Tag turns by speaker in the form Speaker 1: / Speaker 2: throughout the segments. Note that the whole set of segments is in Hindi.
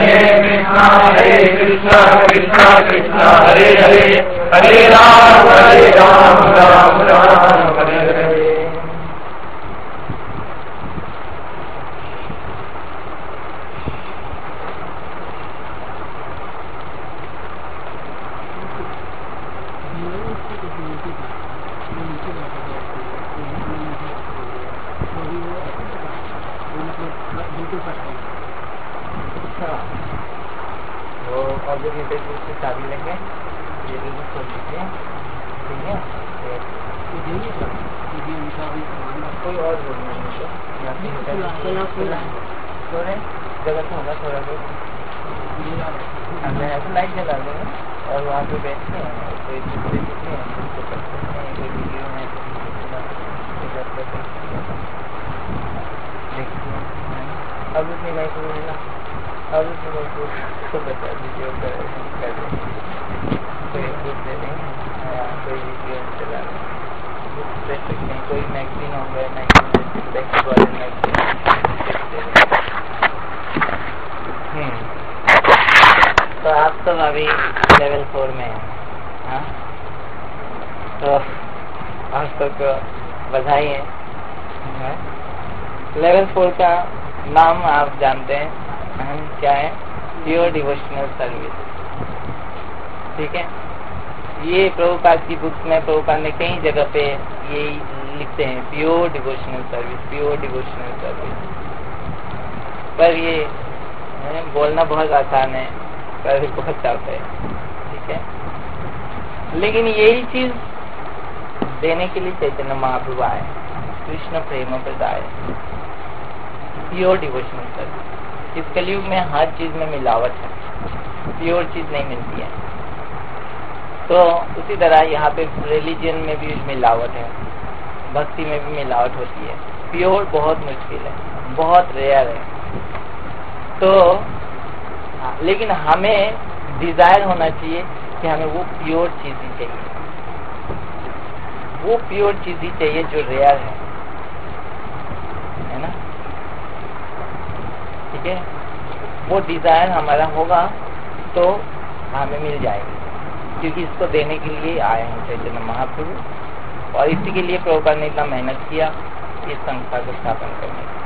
Speaker 1: हरे कृष्णा कृष्णा कृष्णा हरे हरे हरे राम राम राम हरे हरे।
Speaker 2: चाबी लेंगे, ये भी खोल लीजिए, ठीक है। कोई और बोलना नहीं तो जगह तो होगा थोड़ा बहुत। लाइट जला देंगे और वहाँ पे बैठते हैं, कोई दूसरे दिखते हैं उसको कर सकते हैं, कोई वीडियो में देखते हैं। अब उसमें लाइट है ना, अब उसमें उसको बता दीजिए कर कोई बुक दे देंगे, कोई वीडियो चला बुक दे सकते हैं, कोई मैगजीन हो गया, मैगजीन तो आप सब अभी लेवल 4 में हैं, हाँ? तो आप सबको बधाई है। लेवल 4 का नाम आप जानते हैं क्या है? प्योर डिवोशनल सर्विस, ठीक है। ये प्रभुपाद की बुक में प्रभुपाद ने कई जगह पे ये लिखते हैं, pure devotional service, pure devotional service. पर ये बोलना बहुत आसान है, पर बहुत टफ है, ठीक है। लेकिन यही चीज देने के लिए चैतन्य महाप्रभु आए, कृष्ण प्रेम प्रदाय, प्योर डिवोशनल सर्विस। इस कलयुग में हर चीज में मिलावट है, प्योर चीज नहीं मिलती है। तो उसी तरह यहाँ पे रिलीजन में भी मिलावट है, भक्ति में भी मिलावट होती है। प्योर बहुत मुश्किल है, बहुत रेयर है। तो लेकिन हमें डिजायर होना चाहिए कि हमें वो प्योर चीज ही चाहिए, वो प्योर चीज ही चाहिए जो रेयर है ना, ठीक है। वो डिजायर हमारा होगा तो हमें मिल जाएगी, क्योंकि इसको देने के लिए आए हैं चैतन्य महाप्रभु, और इसी के लिए प्रभुपाद ने इतना मेहनत किया इस संस्था को स्थापन करने के लिए।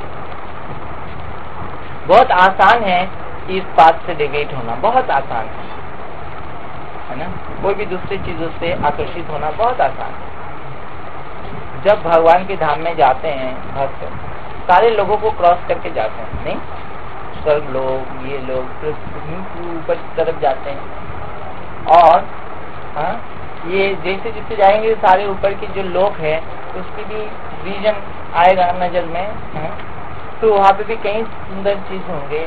Speaker 2: बहुत आसान है इस बात से डिवेट होना, बहुत आसान है ना। कोई भी दूसरी चीजों से आकर्षित होना बहुत आसान है। जब भगवान के धाम में जाते हैं भक्त, सारे लोगों को क्रॉस करके जाते हैं, नहीं, स्वर्ग लोग, ये लोग ऊपर की तरफ जाते हैं, और ये जैसे जैसे जाएंगे सारे ऊपर के जो लोग हैं उसकी भी विजन आएगा नजर में, तो वहाँ पे भी कई सुंदर चीज होंगे।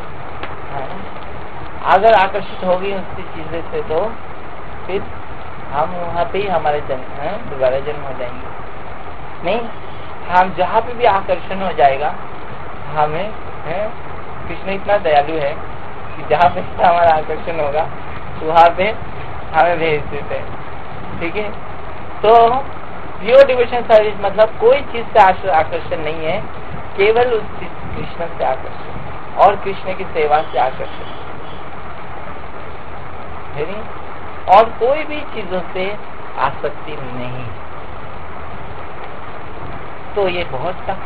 Speaker 2: अगर आकर्षित होगी उसकी चीजें से तो फिर हम वहाँ पे ही हमारे दोबारा जन्म हो जाएंगे। नहीं, हम जहाँ पे भी आकर्षण हो जाएगा, हमें कृष्ण इतना दयालु है कि जहाँ पे हमारा आकर्षण होगा वहाँ पे हमें भेज देते हैं, ठीक है। तो प्योर डिवोशन सर्विस मतलब कोई चीज से आकर्षण नहीं है, केवल उस कृष्ण से आकर्षण और कृष्ण की सेवा से आकर्षण, और कोई भी चीजों से आसक्ति नहीं। तो ये बहुत टफ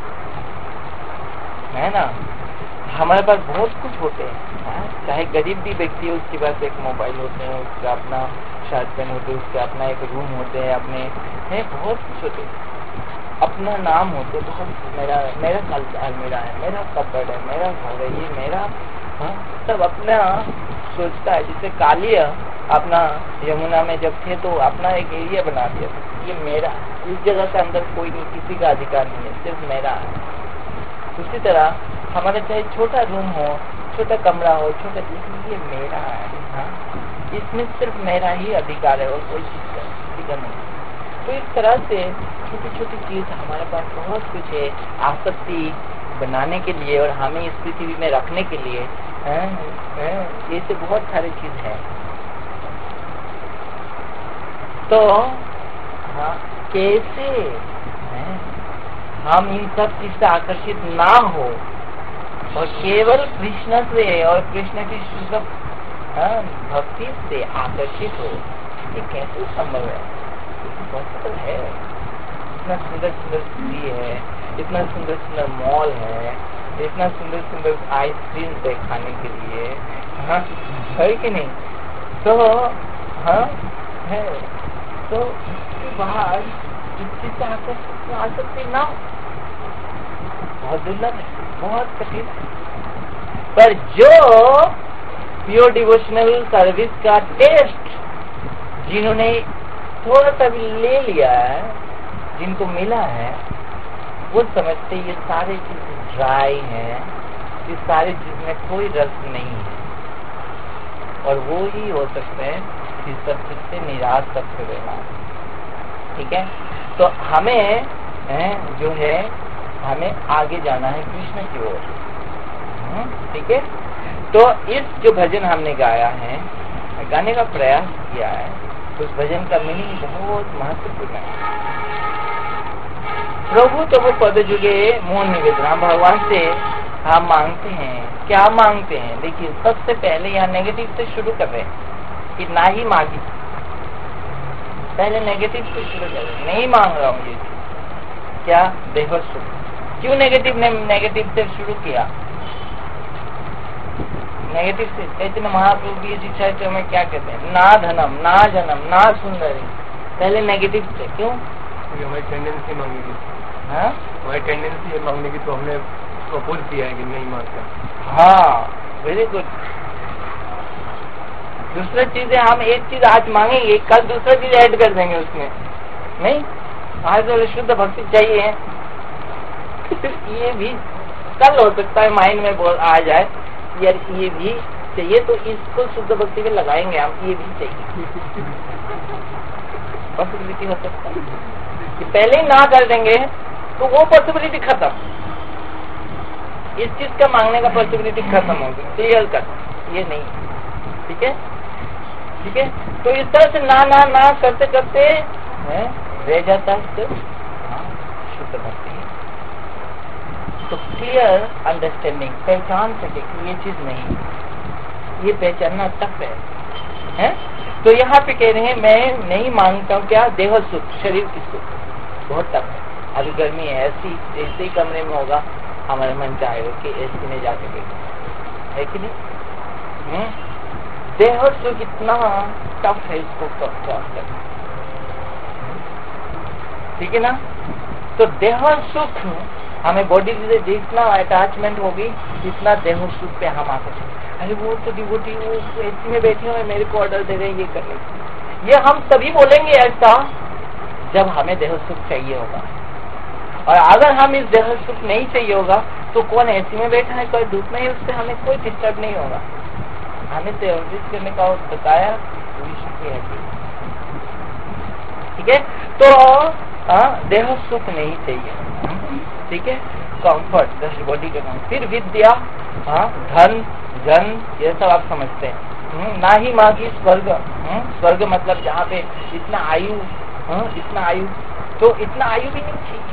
Speaker 2: है ना। हमारे पास बहुत कुछ होते हैं, चाहे गरीब भी व्यक्ति है उसके पास एक मोबाइल होते हैं, उसका अपना शर्ट पैंट होते हैं, उसके अपना एक रूम होते हैं, अपने बहुत कुछ होते हैं, अपना नाम होते, बहुत मेरा अलमीरा है, मेरा कपबोर्ड है, मेरा घर है, ये मेरा, सब अपना सोचता है। जैसे कालिया अपना यमुना में जब थे तो अपना एक एरिया बना दिया, ये मेरा, इस जगह के अंदर कोई नहीं, किसी का अधिकार नहीं है, सिर्फ मेरा है। उसी तरह हमारा चाहे छोटा रूम हो, छोटा कमरा हो, छोटा, ये मेरा है, इसमें सिर्फ मेरा ही अधिकार है और कोई चीज का अधिकार नहीं। तो इस तरह से छोटी छोटी चीज हमारे पास बहुत कुछ है आसक्ति बनाने के लिए और हमें इस पृथ्वी में रखने के लिए, ये से बहुत सारी चीज है। तो कैसे हम इन सब चीज से आकर्षित ना हो, और केवल कृष्ण से और कृष्ण की शुद्ध भक्ति से आकर्षित हो, ये कैसे संभव है? पॉसिबल है। इतना सुंदर सुंदर स्त्री है, इतना सुंदर सुंदर मॉल है, इतना सुंदर सुंदर आइसक्रीम है खाने के लिए, हाँ है कि नहीं? तो हाँ है, तो उसके बाद इस चीज से आसक्ति ना, बहुत दुर्लभ है, बहुत कठिन है। पर जो प्योर डिवोशनल सर्विस का टेस्ट जिन्होंने थोड़ा सा भी ले लिया है, जिनको मिला है, वो समझते ये सारे चीज ड्राई है, ये सारे चीज में कोई रस नहीं है, और वो ही हो सकते हैं कि सब चीज से निराश सबसे रहना। ठीक है, तो हमें जो है हमें आगे जाना है कृष्ण की ओर। ठीक है, तो इस जो भजन हमने गाया है, गाने का प्रयास किया है, उस भजन का मीनिंग बहुत महत्वपूर्ण है। प्रभु तो वो पद जुगे मोहन निवेदना, भगवान से हम मांगते हैं, क्या मांगते हैं? देखिए, सबसे पहले यहाँ नेगेटिव से शुरू कर रहे हैं कि ना ही मांगी। पहले नेगेटिव से शुरू कर रहे हैं, नहीं मांग रहा हूँ ये क्या? देह सुख। क्यों नेगेटिव से शुरू किया? नेगेटिव से चैतन्य महाप्रभु की शिक्षा है, तो हमें क्या कहते हैं? ना धनम, ना जन्म, ना सुंदरी। पहले नेगेटिव से क्यों?
Speaker 1: हमारी टेंडेंसी मांगेगी,
Speaker 2: हाँ
Speaker 1: हमारी टेंडेंसी है मांगने की, तो हमने प्रपोज किया है कि नहीं मांगता।
Speaker 2: हाँ, वेरी गुड। दूसरा चीज है, हम एक चीज आज मांगेंगे, कल दूसरा चीज ऐड कर देंगे उसमें। नहीं, आज तो शुद्ध भक्ति चाहिए, ये भी कल हो सकता है माइंड में आ जाए यार, ये भी चाहिए, तो इसको शुद्ध भक्ति में लगाएंगे हम, ये भी चाहिए। पॉसिबिलिटी हो सकता है कि पहले ही ना कर देंगे तो वो पॉसिबिलिटी खत्म, इस चीज का मांगने का पॉसिबिलिटी खत्म होगी, क्लियर कर, ये नहीं। ठीक है, ठीक है, तो इस तरह से ना ना ना करते करते रह जाता है सिर्फ शुद्ध भक्ति। तो क्लियर अंडरस्टैंडिंग, पहचान सके कि ये चीज नहीं, ये पहचानना टफ है? तो यहाँ पे कह रहे हैं मैं नहीं मांगता हूँ क्या? देह सुख, शरीर की सुख, बहुत टफ है। अभी गर्मी है, ऐसे ही कमरे में होगा, हमारे मन चाहेगा कि एसी में जाके देखें, है कि नहीं? देह सुख इतना टफ है, इसको प्राप्त करना। ठीक है ना? तो देह सुख हमें बॉडी से जितना अटैचमेंट होगी, जितना देह सुख पे हम आकर, अरे वो तो डिवोटी वो एसी में बैठे हुए मेरे को ऑर्डर दे रहे हैं ये करने की। ये हम तभी बोलेंगे ऐसा जब हमें देह सुख चाहिए होगा, और अगर हम इस देह सुख नहीं चाहिए होगा तो कौन एसी में बैठा है, कोई धूप में है, उससे हमें कोई डिस्टर्ब नहीं होगा। हमें सर्विस करने का बताया, ठीक है? तो देह सुख नहीं चाहिए, ठीक है? कंफर्ट, बॉडी का कंफर्ट। फिर विद्या, धन जन, ये सब आप समझते हैं। ना ही मांगी स्वर्ग, स्वर्ग मतलब जहाँ पे इतना आयु, इतना आयु, तो इतना आयु भी नहीं चाहिए,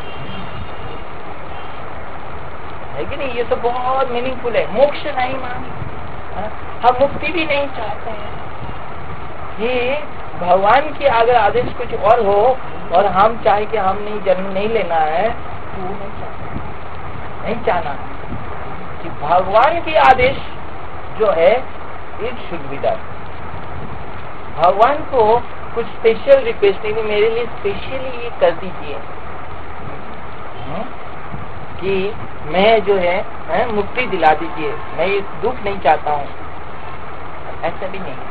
Speaker 2: है कि नहीं? ये तो बहुत मीनिंगफुल है। मोक्ष नहीं मांगी, हम मुक्ति भी नहीं चाहते हैं। ये भगवान की अगर आदेश कुछ और हो और हम चाहे कि हम नहीं जन्म नहीं लेना है, तो वो नहीं चाहना कि भगवान की आदेश जो है इट शुड बी डन। भगवान को कुछ स्पेशल रिक्वेस्ट नहीं, मेरे लिए स्पेशली ये कर दीजिए कि मैं जो है मुक्ति दिला दीजिए, मैं ये दुख नहीं चाहता हूँ, ऐसा भी नहीं।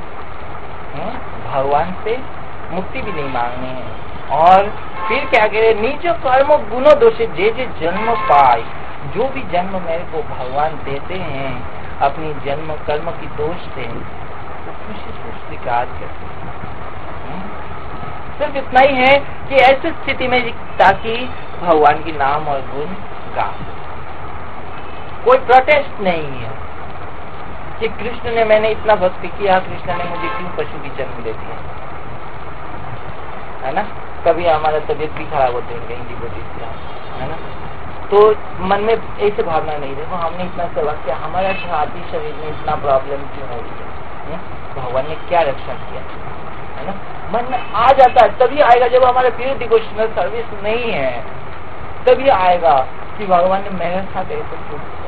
Speaker 2: भगवान से मुक्ति भी नहीं मांगनी है। और फिर क्या कह रहे? निज कर्म गुणों दोषे जे जे जन्म पाए, जो भी जन्म मेरे को भगवान देते हैं अपनी जन्म कर्म की दोष से, तो खुशी से स्वीकार करते हैं। सिर्फ इतना ही है कि ऐसी स्थिति में ताकि भगवान की नाम और गुण गा, कोई प्रोटेस्ट नहीं है कि कृष्ण ने, मैंने इतना भक्ति किया, कृष्ण ने मुझे क्यों पशु की जन्म दे दिया, है ना? कभी हमारा तबीयत भी खराब होते हैं कहीं डिवोटीज, है ना? तो मन में ऐसे भावना नहीं, देखो हमने इतना सेवा किया, हमारा छाती शरीर में इतना प्रॉब्लम क्यों हो रही है, भगवान ने क्या रक्षा किया, है ना। मन में आ जाता है, तभी आएगा जब हमारा प्योर डिवोशनल सर्विस नहीं है, तभी आएगा कि भगवान ने मेरे साथ ऐसे क्यों किया,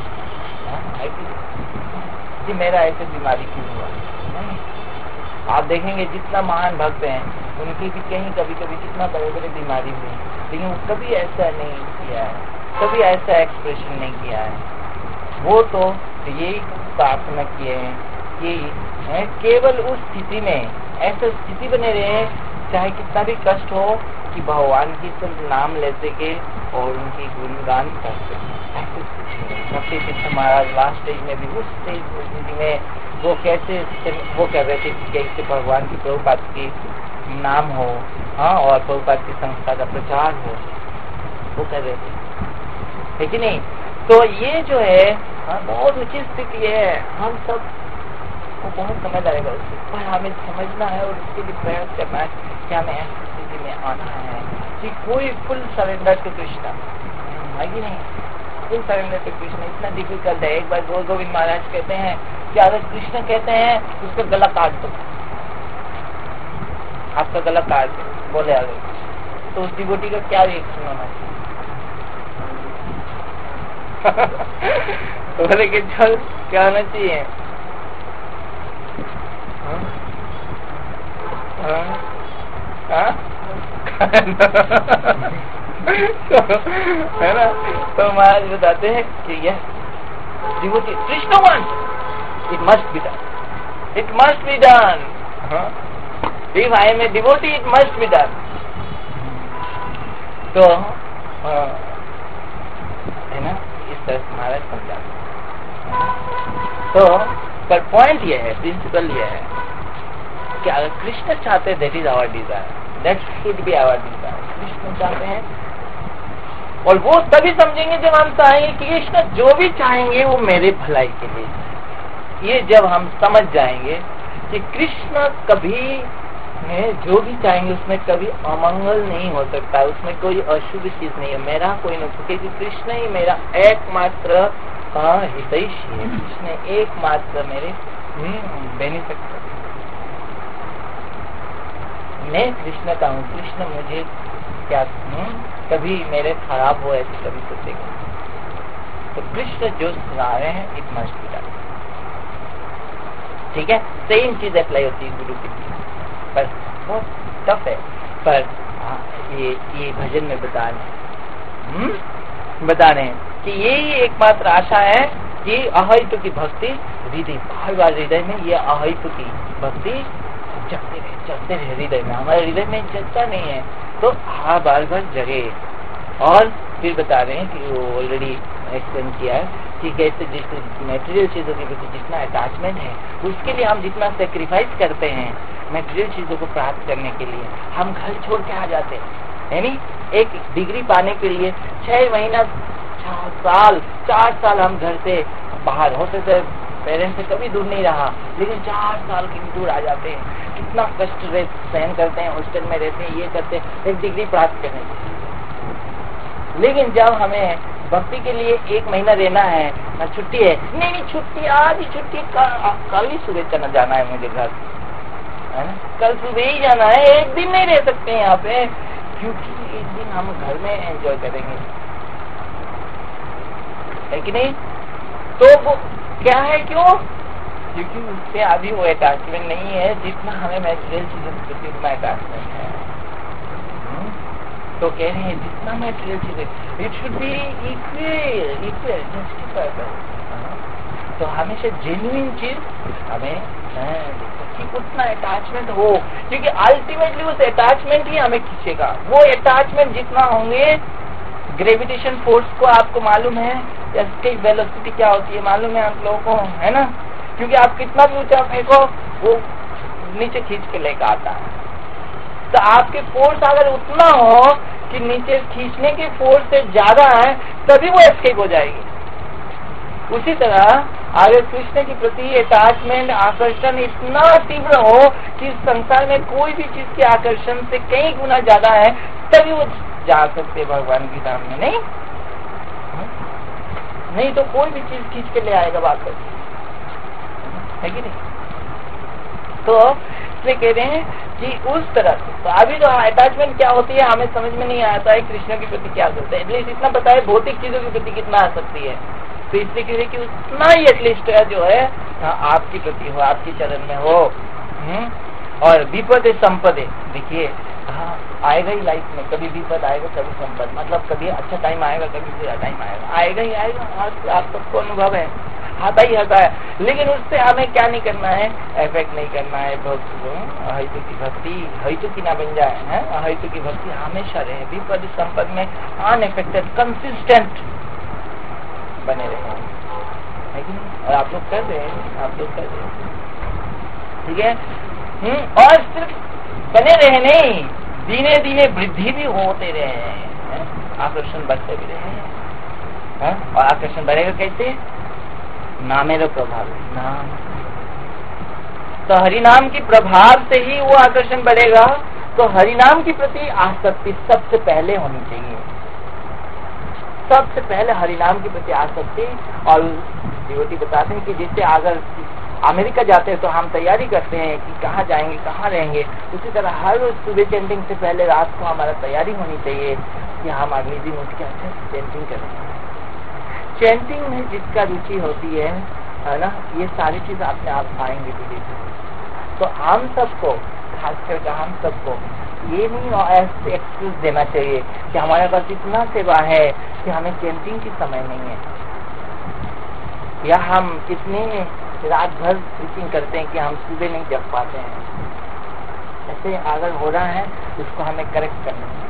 Speaker 2: कि मेरा ऐसे बीमारी क्यों हुआ। नहीं, आप देखेंगे जितना महान भक्त हैं उनकी भी कहीं कभी कभी कितना बड़े बड़े बीमारी हुई, लेकिन वो कभी ऐसा नहीं किया है, कभी ऐसा एक्सप्रेशन नहीं किया है। वो तो यही प्रार्थना किए हैं कि केवल उस स्थिति में ऐसा स्थिति बने रहे, चाहे कितना भी कष्ट हो, कि भगवान की सिर्फ नाम लेते के और उनकी गुणगान करते। ऐसी स्थिति महाराज लास्ट स्टेज में भी, उस स्थिति में वो कह रहे थे कि कैसे भगवान की प्रभुपाद की नाम हो, हाँ, और प्रभुपाद की संस्था का प्रचार हो, वो कर रहे थे, है कि नहीं। तो ये जो है बहुत उचित स्थिति है, हम सब को बहुत समझ आएगा उससे, पर हमें समझना है और उसके लिए प्रयास करना है कि हमें ऐसी स्थिति में आना है कि कोई फुल सरेंडर टू कृष्णा, है कि नहीं, फुल सरेंडर टू कृष्णा इतना डिफिकल्ट है। एक बार गौर गोविंद महाराज कहते हैं कि अगर कृष्ण कहते हैं उसका गला काट दो, आपका गला काट दो, बोले अगर, तो उस डिवोटी का क्या रिएक्शन होना चाहिए? बोले कि चल क्या होना चाहिए, है ना। तो महाराज बताते हैं कि यह devotee Krishna wants, it must be done, it must be done. If I am a devotee, it must be done. तो है ना, इस तरह से महाराज समझाते। तो पर पॉइंट ये है, प्रिंसिपल ये है कि अगर कृष्ण चाहते, that is our desire, that should be our desire. Krishna चाहते हैं, और वो तभी समझेंगे जब हम चाहेंगे कि कृष्ण जो भी चाहेंगे वो मेरे भलाई के लिए। ये जब हम समझ जाएंगे कि कृष्ण कभी जो भी चाहेंगे उसमें कभी अमंगल नहीं हो सकता, उसमें कोई अशुभ चीज नहीं है, मेरा कोई नुकसान, क्योंकि कृष्ण ही मेरा एकमात्र हितैषी है, कृष्ण एकमात्र मेरे बेनिफिट। मैं कृष्ण का हूँ, कृष्ण मुझे क्या कभी मेरे खराब हो ऐसे कभी सोचेगा। तो कृष्ण जो सुना रहे हैं, इट मस्ट बी डन, ठीक है। सेम चीज अप्लाई होती है गुरु की, पर बहुत टफ है, पर ये भजन में बता रहे हैं कि यही एकमात्र आशा है कि अहैतु की भक्ति हृदय, बार बार हृदय में ये अहैतु की भक्ति जगते रहे हृदय में, हमारे हृदय में जगता नहीं है, तो बार बार जगे। और फिर बता रहे हैं कि वो ऑलरेडी एक्सप्लेन किया है कि कैसे जिस मेटेरियल चीजों के प्रति जितना अटैचमेंट है, उसके लिए हम जितना सेक्रीफाइस करते हैं मेटेरियल चीजों को प्राप्त करने के लिए, हम घर छोड़ के आ जाते हैं। यानी एक डिग्री पाने के लिए 6 महीना 4 साल हम घर से बाहर, होते थे पेरेंट्स से कभी दूर नहीं रहा, लेकिन 4 साल के दूर आ जाते हैं, कितना कष्ट सहन करते हैं, हॉस्टल में रहते हैं, ये करते हैं एक डिग्री प्राप्त करने के लिए। लेकिन जब हमें भक्ति के लिए 1 महीना रहना है, ना छुट्टी है, नहीं छुट्टी, आज ही छुट्टी, कल ही सुबह चला जाना है मुझे घर, है ना, कल सुबह ही जाना है, एक दिन नहीं रह सकते यहाँ पे, क्योंकि एक दिन हम घर में एंजॉय करेंगे, है कि नहीं। तो वो क्या है, क्यों, क्योंकि उससे अभी वो अटैचमेंट नहीं है जितना हमें मैटेरियल चीजों के प्रति उतना अटैचमेंट है। तो कह रहे हैं जितना मैटेरियल चीजें, it should be equal justified. तो हमेशा जेन्युइन चीज हमें कि उतना अटैचमेंट हो, क्योंकि अल्टीमेटली उस अटैचमेंट ही हमें खींचेगा। वो अटैचमेंट जितना होंगे, ग्रेविटेशन फोर्स को आपको मालूम है, एस्केप वेलोसिटी क्या होती है मालूम है आप लोगों को, है ना, क्योंकि आप कितना भी ऊंचा फेंको वो नीचे खींच के लेकर आता है। तो आपके फोर्स अगर उतना हो कि नीचे खींचने के फोर्स से ज्यादा है, तभी वो एस्केप हो जाएगी। उसी तरह अगर कृष्ण के प्रति अटैचमेंट, आकर्षण इतना तीव्र हो कि संसार में कोई भी चीज के आकर्षण से कई गुना ज्यादा है, तभी वो जा सकते भगवान की धाम में, नहीं नहीं तो कोई भी चीज खींच के ले आएगा वापस, है कि नहीं? तो इसलिए कह रहे हैं कि उस तरह से तो अभी तो अटैचमेंट क्या होती है हमें समझ में नहीं आता है, कृष्ण के प्रति क्या करते हैं, एटलीस्ट इतना पता है भौतिक चीजों के प्रति कितना आ सकती है। तो इसलिए कह रहे कि उतना ही एटलीस्ट जो है आपके प्रति हो, आपके चरण में हो। और विपद संपदे, देखिए हाँ आएगा ही लाइफ में, कभी विपद आएगा कभी संपद, मतलब कभी अच्छा टाइम आएगा कभी बुरा टाइम आएगा ही आएगा। आप सबको अनुभव है, आता ही आता है। लेकिन उससे हमें क्या नहीं करना है, इफेक्ट नहीं करना है। हेतु की भक्ति हेतु की ना बन जाए, है हेतु की भक्ति हमेशा रहे, विपद संपद में अनएफेक्टेड कंसिस्टेंट बने रहे, है कि नहीं? और आप लोग कर रहे हैं, ठीक है। और सिर्फ बने रहे नहीं, धीरे धीरे वृद्धि भी होते रहे हैं, आकर्षण बढ़ते भी रहे हैं। और आकर्षण बढ़ेगा कैसे? नामेरो प्रभाव, नाम तो हरिनाम की प्रभाव से ही वो आकर्षण बढ़ेगा। तो हरिनाम के प्रति आसक्ति सबसे पहले होनी चाहिए, सबसे पहले हरिनाम के प्रति आसक्ति। और डिवोटी बताते हैं कि जिससे अगर अमेरिका जाते हैं तो हम तैयारी करते हैं कि कहाँ जाएंगे कहाँ रहेंगे, उसी तरह हर रोज सुबह चैंटिंग से पहले रात को हमारा तैयारी होनी चाहिए कि हम अगले दिन उठ के अच्छे से चैंटिंग करेंगे। चैंटिंग में जिसका रुचि होती है ना, ये सारी चीज अपने आप आएंगे धीरे धीरे। तो हम सबको, खास करके हम सबको ये नहीं ऐसे एक्सक्यूज देना चाहिए कि हमारे पास इतना सेवा है कि हमें चैंटिंग की समय नहीं है, या हम कितने रात भर टीचिंग करते हैं कि हम सुबह नहीं जग पाते हैं। ऐसे अगर हो रहा है उसको हमें करेक्ट करना है।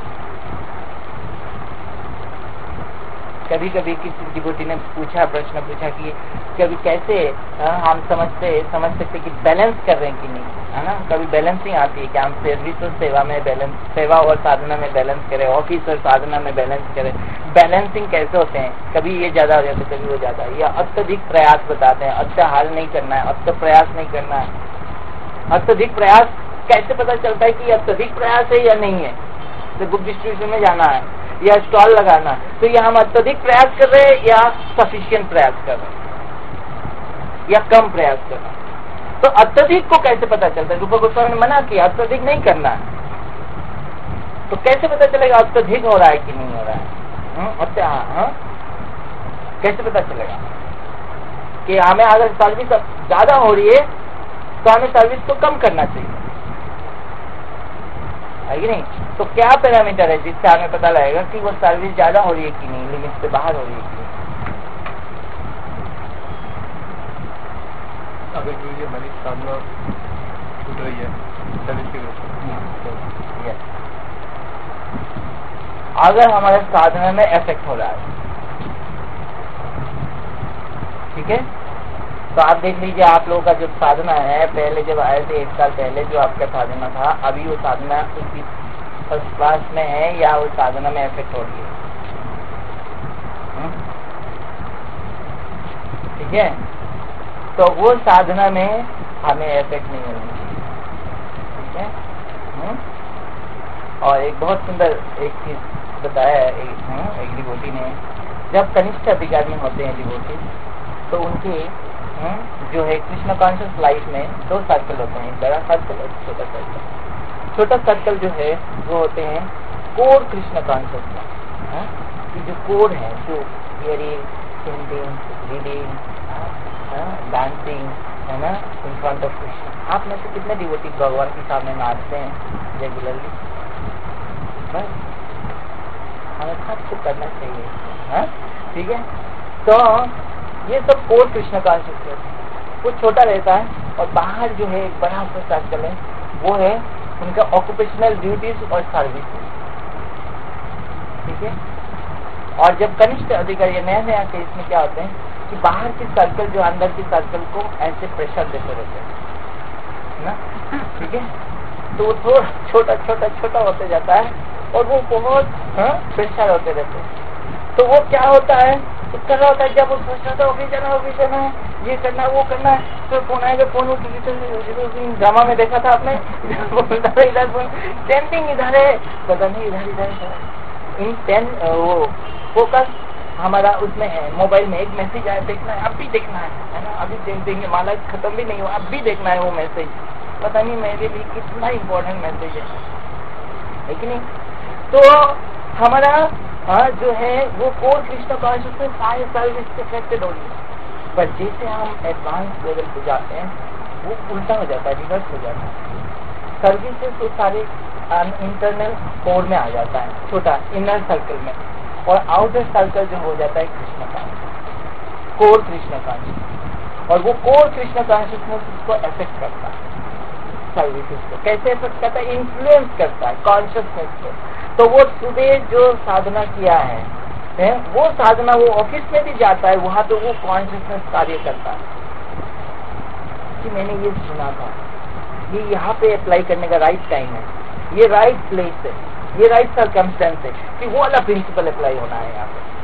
Speaker 2: कभी कभी किसी डिवोटी ने प्रश्न पूछा कि कभी कैसे हम समझ सकते कि बैलेंस कर रहे हैं कि नहीं, है ना? कभी बैलेंसिंग आती है कि हम सर्विस और सेवा में बैलेंस, सेवा और साधना में बैलेंस करें, ऑफिस और साधना में बैलेंस करें। बैलेंसिंग कैसे होते हैं? कभी ये ज्यादा हो जाता है, कभी वो ज्यादा, या अत्यधिक प्रयास बताते हैं, अत्याहार नहीं करना है, अत्य प्रयास नहीं करना है। अत्यधिक प्रयास कैसे पता चलता है कि अत्यधिक प्रयास है या नहीं है? तो बुक डिस्ट्रीब्यूशन में जाना है या स्टॉल लगाना, तो ये हम अत्यधिक प्रयास कर रहे हैं या सफिशिएंट प्रयास कर रहे हैं या कम प्रयास कर रहे हैं? तो अत्यधिक को कैसे पता चलता है? रूपा गोस्वामी ने मना किया अत्यधिक नहीं करना है, तो कैसे पता चलेगा अत्यधिक हो रहा है कि नहीं हो रहा है? कैसे पता चलेगा कि हमें अगर सर्विस ज्यादा हो रही है तो हमें सर्विस को कम करना चाहिए, है कि नहीं? तो क्या पैरामीटर है जिससे हमें पता लगेगा कि वो सर्विस ज्यादा हो रही है कि नहीं, लिमिट से बाहर हो रही है कि नहीं?
Speaker 1: अगर ये हमारी साधना छूट रही है सर्विस की वजह से,
Speaker 2: अगर हमारे साधना में इफेक्ट हो रहा है, ठीक है, तो आप देख लीजिए आप लोगों का जो साधना है, पहले जब आए थे 1 साल पहले जो आपका साधना था, अभी वो साधना उसकी फर्स्ट क्लास में है या वो साधना में इफेक्ट हो रही है? ठीक है, तो वो साधना में हमें इफेक्ट नहीं होनी चाहिए, ठीक है। और एक बहुत सुंदर एक चीज बताया एक डिवोटी ने, जब कनिष्ठ अधिकारी होते हैं डिवोटी, तो उनके जो है कृष्ण कॉन्शियस लाइफ में 2 सर्कल होते हैं, बड़ा सर्कल और छोटा सर्कल। छोटा सर्कल जो है वो होते हैं कोर कृष्ण कॉन्शियस का, जो कोर है, जो हियरिंग, सेंडिंग, रीडिंग, डांसिंग, है ना, इन फ्रंट ऑफ कृष्ण। आप में से कितने डिवोटी भगवान के सामने नाचते हैं रेगुलरली? बस हमें सबको करना चाहिए, ठीक है। तो ये सब कोर कृष्ण कॉन्शियसनेस, वो छोटा रहता है, और बाहर जो है एक बड़ा सा सर्कल है, वो है उनका ऑक्यूपेशनल ड्यूटीज और सर्विस, ठीक है। और जब कनिष्ठ अधिकारी नया केस में क्या होते हैं कि बाहर की सर्कल जो अंदर की सर्कल को ऐसे प्रेशर देते रहते हैं ना, ठीक है। तो वो थोड़ा छोटा छोटा छोटा होते जाता है और वो बहुत प्रेशर होते रहते हैं। तो वो क्या होता है, तो कर रहा होता है, जब वो सोच रहा था ऑफिस जाना है, ये करना वो करना है, तो फोन आएगा, फोन ड्रामा में देखा था आपने, इधर फोन, चैंटिंग इधर है, पता नहीं इधर वो फोकस हमारा उसमें है, मोबाइल में एक मैसेज आया, देखना है, अब भी देखना है ना, अभी देख देंगे, माला खत्म भी नहीं हुआ, अब भी देखना है वो मैसेज, पता नहीं मेरे लिए कितना इम्पोर्टेंट मैसेज है कि नहीं। तो हमारा जो है वो कोर कृष्ण कॉन्शियसनेस सारे सर्विस से अफेक्टेड हो रही है। पर जैसे हम एडवांस लेवल पे जाते हैं वो उल्टा हो जाता है, रिवर्स हो जाता है। सर्विसेज तो सारे इंटरनल कोर में आ जाता है, छोटा इनर सर्कल में, और आउटर सर्कल जो हो जाता है Krishna consciousness, core Krishna consciousness, और वो कोर कृष्ण कॉन्शियसनेस उसको अफेक्ट करता है, सर्विसेज को कैसे अफेक्ट करता है, इन्फ्लुएंस करता है कॉन्शियसनेस को। तो वो सुबह जो साधना किया है वो साधना वो ऑफिस में भी जाता है, वहां तो वो कॉन्शियसनेस कार्य करता है कि मैंने ये सुना था, ये यहाँ पे अप्लाई करने का राइट टाइम है, ये राइट प्लेस है, ये राइट सर्कमस्टेंस है कि वो वाला प्रिंसिपल अप्लाई होना है यहाँ पे।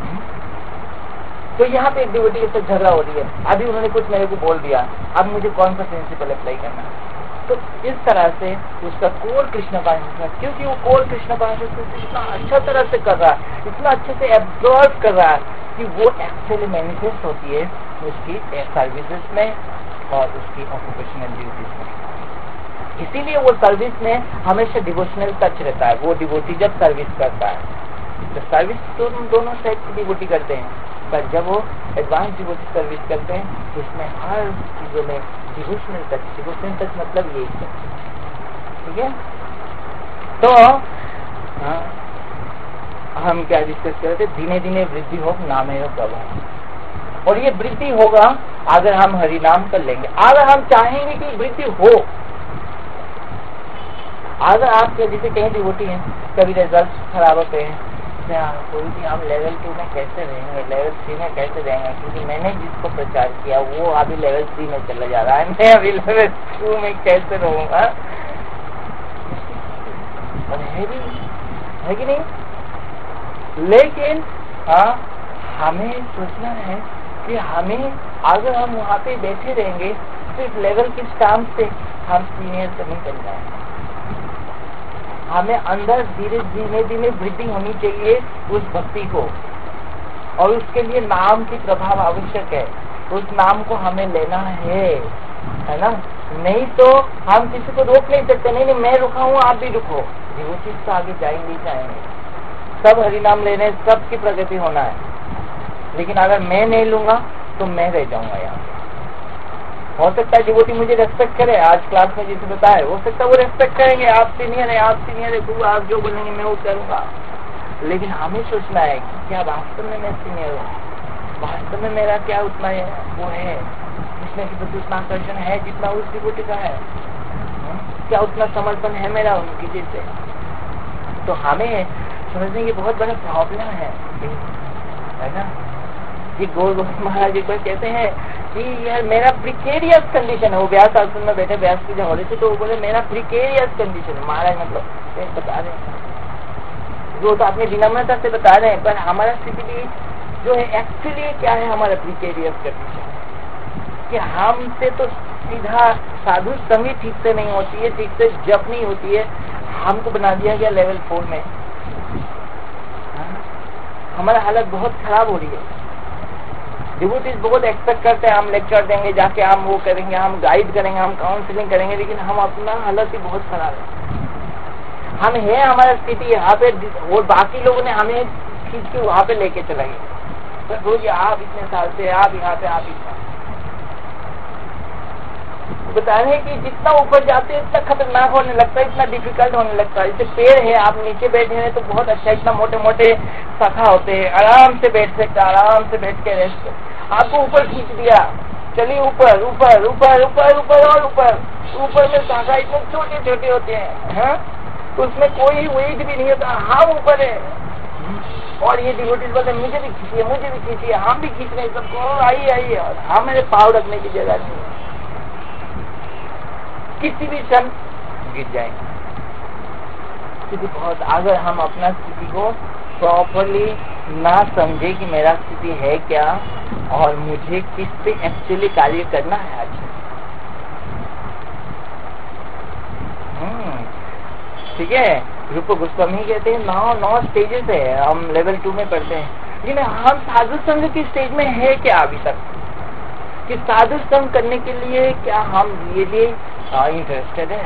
Speaker 2: तो यहाँ पे एक डिवोटी के साथ झगड़ा हो रही है, अभी उन्होंने कुछ मेरे को बोल दिया, अब मुझे कौन सा प्रिंसिपल अप्लाई करना है। तो इस तरह से उसका कोर कृष्ण कॉन्शियसनेस, क्योंकि वो कोर कृष्ण कॉन्शियसनेस इतना अच्छा तरह से कर रहा है, इतना अच्छे से एब्जॉर्व कर रहा है कि वो एक्चुअली मैनिफेस्ट होती है उसकी सर्विसेज में और उसकी ऑक्यूपेशनल ड्यूटीज में। इसीलिए वो सर्विस में हमेशा डिवोशनल टच रहता है। वो डिवोटी जब सर्विस करता है, तो सर्विस तो दोनों साइड की डिवोटी करते हैं, पर जब वो एडवांस डिवोटी सर्विस करते हैं उसमें हर चीजों में डिवोशनल टच मतलब यही है, ठीक है। तो हम क्या डिस्कस कर रहे थे, धीरे धीरे वृद्धि हो नाम है प्रभु, और ये वृद्धि होगा अगर हम हरिनाम कर लेंगे। अगर हम चाहेंगे कि वृद्धि हो, अगर आप जैसे कहीं डिवोटी हैं, कभी रिजल्ट खराब होते हैं, कोई भी हम लेवल 2 में कैसे रहेंगे, लेवल 3 में कैसे रहेंगे, क्योंकि मैंने जिसको प्रचार किया वो अभी लेवल 3 में चला जा रहा है, मैं अभी लेवल 2 में कैसे रहूंगा। है कि नहीं। लेकिन हमें सोचना है कि हमें अगर हम वहाँ पे बैठे रहेंगे सिर्फ लेवल के स्टाम्प से हम सीनियर से नहीं बन जाएंगे। हमें अंदर धीरे धीरे वृद्धि होनी चाहिए उस भक्ति को, और उसके लिए नाम की प्रभाव आवश्यक है। उस नाम को हमें लेना है ना। नहीं तो हम किसी को रोक नहीं सकते, नहीं मैं रुका हूँ आप भी रुको, वो चीज तो आगे जाएंगे सब हरिनाम लेने, सबकी प्रगति होना है। लेकिन अगर मैं नहीं लूंगा तो मैं रह जाऊंगा यहाँ। हो सकता है डिवोटी मुझे रेस्पेक्ट करे, आज क्लास में जिसे बताए, हो सकता है वो रेस्पेक्ट करेंगे, आप सीनियर है आप जो बोलेंगे मैं वो करूंगा। लेकिन हमें सोचना है कि क्या वास्तव में मैं सीनियर हूँ, वास्तव में मेरा क्या उतना वो है, कृष्ण के प्रति उतना आकर्षण है जितना उस डिवोटी का है, क्या उतना समर्पण है मेरा उनकी जैसे। तो हमें समझने की बहुत बड़ा प्रॉब्लम है ना। ये गौर महाराज जी को कहते हैं कि यार मेरा प्रिकेरियस कंडीशन है। वो व्यास आश्रम में बैठे, व्यास पूजा हो रही थी, तो वो बोले मेरा प्रिकेरियस कंडीशन है। महाराज मतलब बता रहे हैं, वो तो अपनी विनम्रता से बता रहे हैं, पर हमारा स्थिति भी जो है एक्चुअली क्या है, हमारा प्रिकेरियस कंडीशन कि हमसे तो सीधा साधु संगीत ठीक से नहीं होती है, ठीक से जप नहीं होती है, हमको बना दिया गया लेवल 4 में। हमारा हालत बहुत खराब हो रही है। डिवोटीज बहुत एक्सपेक्ट करते हैं हम लेक्चर देंगे, जाके हम वो करेंगे, हम गाइड करेंगे, हम काउंसलिंग करेंगे, लेकिन हम अपना हालत ही बहुत खराब है। हम है हमारा स्थिति यहाँ पे, और बाकी लोगों ने हमें खींच के वहां पे लेके चला गया। तो बोलिए आप इतने साल से आप यहाँ पे, आप इतना बता रहे हैं कि जितना ऊपर जाते हैं इतना खतरनाक होने लगता है, इतना डिफिकल्ट होने लगता है। जैसे पेड़ है, आप नीचे बैठे हैं तो बहुत अच्छा, इतना मोटे मोटे शाखा होते हैं, आराम से बैठ सकते, आराम से बैठ के रेस्ट। आपको ऊपर खींच दिया, चलिए ऊपर ऊपर ऊपर ऊपर ऊपर और ऊपर, ऊपर में शाखा इतने छोटे छोटे होते हैं, उसमें कोई वेट भी नहीं होता, हम ऊपर है। और ये डिवोटीज बोलते मुझे भी खींचिए, मुझे भी खींचिए, हम भी खींच रहे सबको, आइए आइए, और हमें पाँव रखने की जगह नहीं है, किसी भी क्षण गिर जाएंगे। स्थिति बहुत, अगर हम अपना स्थिति को प्रॉपरली ना समझे कि मेरा स्थिति है क्या और मुझे किस पे एक्चुअली कार्य करना है आज। ठीक है, रूप गोस्वामी कहते हैं 9 स्टेजेस है, हम लेवल 2 में पढ़ते हैं। लेकिन हम साधु संघ की स्टेज में है क्या अभी तक, कि साधु संघ करने के लिए क्या हम रियली इंटरेस्टेड है?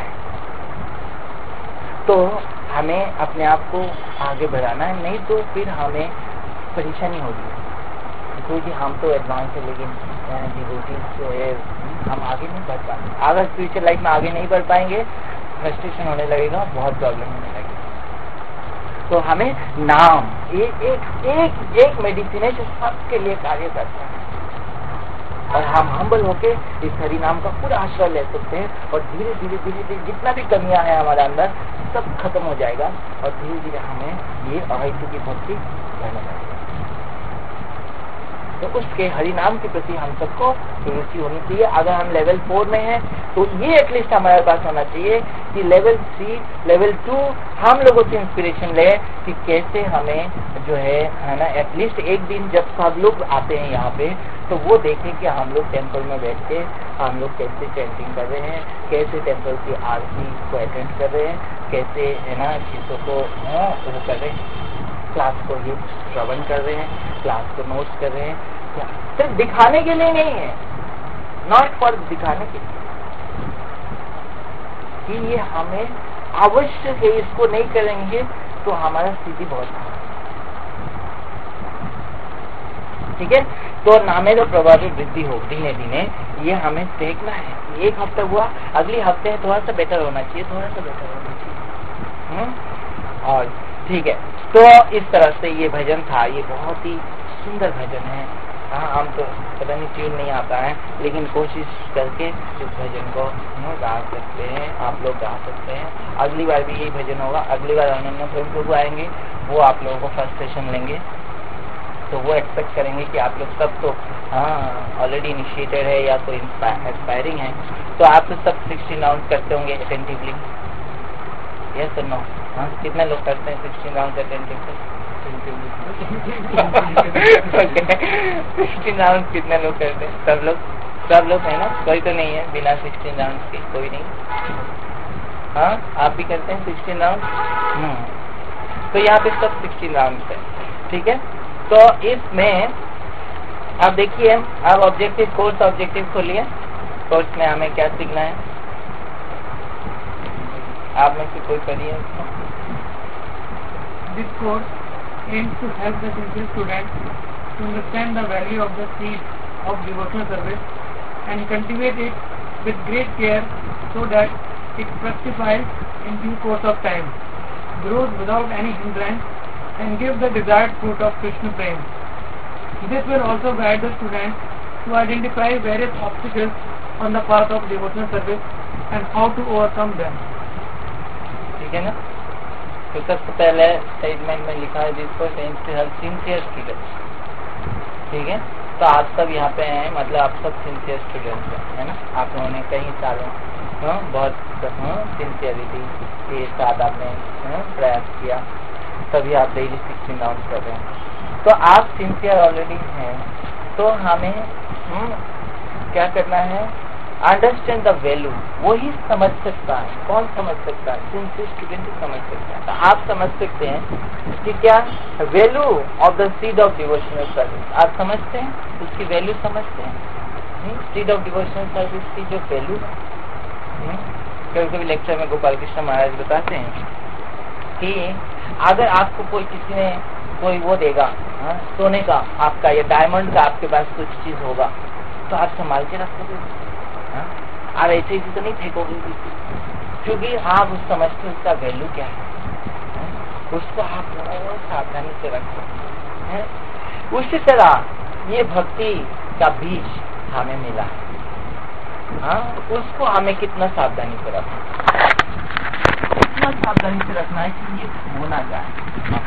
Speaker 2: तो हमें अपने आप को आगे बढ़ाना है, नहीं तो फिर हमें परेशानी होगी, क्योंकि हम तो एडवांस है लेकिन डिवोटीज जो है हम आगे नहीं बढ़ पाएंगे। अगर फ्यूचर लाइफ में आगे नहीं बढ़ पाएंगे, फ्रस्ट्रेशन होने लगेगा, बहुत प्रॉब्लम होने लगेगी। तो हमें नाम एक मेडिसिन है जो सबके लिए कार्य करता है, और हम हम्बल होके इस हरि नाम का पूरा आश्रय ले सकते हैं, और धीरे धीरे धीरे धीरे जितना भी कमियां हैं हमारे अंदर सब खत्म हो जाएगा, और धीरे धीरे हमें ये अहैतु की भक्ति करने लगेगी। तो उसके हरि नाम के प्रति हम सबको रुचि होनी चाहिए। अगर हम लेवल 4 में हैं तो ये एटलीस्ट हमारे पास होना चाहिए कि लेवल 3, लेवल 2 हम लोगों से इंस्पिरेशन ले कि कैसे हमें जो है ना, एटलीस्ट एक दिन जब सब लोग आते हैं यहाँ पे तो वो देखें कि हम लोग टेम्पल में बैठ के हम लोग कैसे चैंटिंग कर रहे हैं, कैसे टेम्पल की आरती को अटेंड कर रहे हैं, कैसे है ना चीज़ों को वो कर रहे हैं, क्लास को ये श्रवण कर रहे हैं, क्लास को नोट कर रहे हैं। सिर्फ दिखाने के लिए नहीं है, नॉट फॉर दिखाने के लिए, कि ये हमें आवश्यक है, इसको नहीं करेंगे तो हमारा स्थिति बहुत खराब। ठीक है, तो नामे तो प्रभावी वृद्धि हो धीरे धीरे, ये हमें देखना है। एक हफ्ता हुआ, अगले हफ्ते थोड़ा सा बेटर होना चाहिए, थोड़ा सा बेटर होना चाहिए। और ठीक है, तो इस तरह से ये भजन था, ये बहुत ही सुंदर भजन है। हाँ, हम तो पता नहीं ट्यून नहीं आता है, लेकिन कोशिश करके इस भजन को गा सकते हैं, आप लोग गा सकते हैं। अगली बार भी यही भजन होगा, अगली बार अनन्या प्रभु आएंगे, वो आप लोगों को फर्स्ट सेशन लेंगे, तो वो एक्सपेक्ट करेंगे कि आप लोग सब तो ऑलरेडी इनिशिएटेड है या कोई एस्पायरिंग है, तो आप तो सब 16 राउंड करते होंगे अटेंटिवली, यस और नो? हाँ, कितने लोग करते हैं 16 राउंड अटेंटिवली? 16 राउंड कितने लोग करते हैं? सब लोग है ना, कोई तो नहीं है बिना 16 राउंड के, कोई नहीं। हाँ, आप भी करते हैं 16 राउंड? तो यहाँ पे सब 16 राउंड है। ठीक है, तो इसमें आप देखिए, अब ऑब्जेक्टिव, कोर्स ऑब्जेक्टिव खोलिए, कोर्स में हमें क्या सीखना है, आप में से कोई करिए।
Speaker 3: This course aims to help the sincere student to understand the value of the seed of devotional service and cultivate it with great care so that it fructifies in due course of time, grows without any hindrance and gives the desired fruit of Krishna Prem. This will also guide the student to identify various obstacles on the path of devotional service and how to overcome them.
Speaker 2: ठीक है ना? तो सबसे पहले स्टेटमेंट में लिखा है जिसको सिंसियर स्टूडेंट। ठीक है, तो आप सब यहाँ पे हैं, मतलब आप सब सिंसियर स्टूडेंट हैं, है ना? आप लोगों ने कई सालों बहुत सिंसियरिटी के साथ आपने प्रयास किया, तभी आप डेली 16 राउंड कर रहे हैं। तो आप सिंसियर ऑलरेडी हैं, तो हमें क्या करना है, अंडरस्टैंड द वैल्यू। वही समझ सकता है, कौन समझ सकता है? सिंसियर स्टूडेंट ही समझ सकता है। तो आप समझ सकते हैं कि क्या value of the seed of devotional service, आप समझते हैं, उसकी वैल्यू समझते हैं? सीड ऑफ डिवोशनल सर्विस की जो वैल्यू है, कभी कभी लेक्चर में गोपाल कृष्ण महाराज बताते हैं कि अगर आपको कोई किसी ने कोई वो देगा, सोने का आपका या डायमंड का आपके पास कुछ चीज होगा, तो आप संभाल के रखोगे, आप ऐसे ही तो नहीं फेंकोगे, क्योंकि आप उस समझते उसका वैल्यू क्या है, उसको आप बहुत सावधानी से रखो। उसी तरह ये भक्ति का बीज हमें मिला है, उसको हमें कितना सावधानी से रखना, इतना सावधानी से रखना है कि ये खो ना जाए।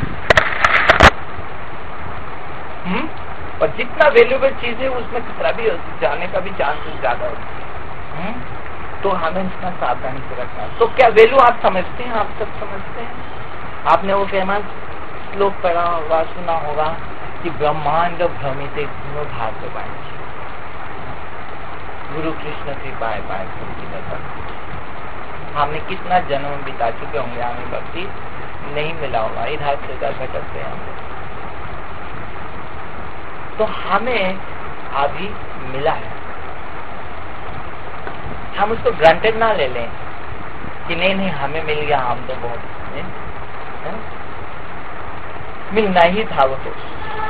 Speaker 2: और जितना वैल्यूएबल चीज है उसमें खतरा भी जाने का भी चांसेस ज्यादा होता है, तो हमें इतना सावधानी से रखना है। तो क्या वैल्यू आप समझते हैं? आप सब समझते हैं? आपने वो फेमस श्लोक पढ़ा होगा, सुना होगा कि ब्रह्मांड भ्रमित तीनों भाग पाए, गुरु कृष्ण कृपाए पाए। हमने कितना जन्म बिता चुके होंगे, हमें भक्ति नहीं मिला होगा, इधर से उधर भटकते हैं। तो हमें अभी मिला है, हम उसको ग्रांटेड ना ले लें कि नहीं हमें मिल गया, हम तो बहुत मिलना ही था वो। तो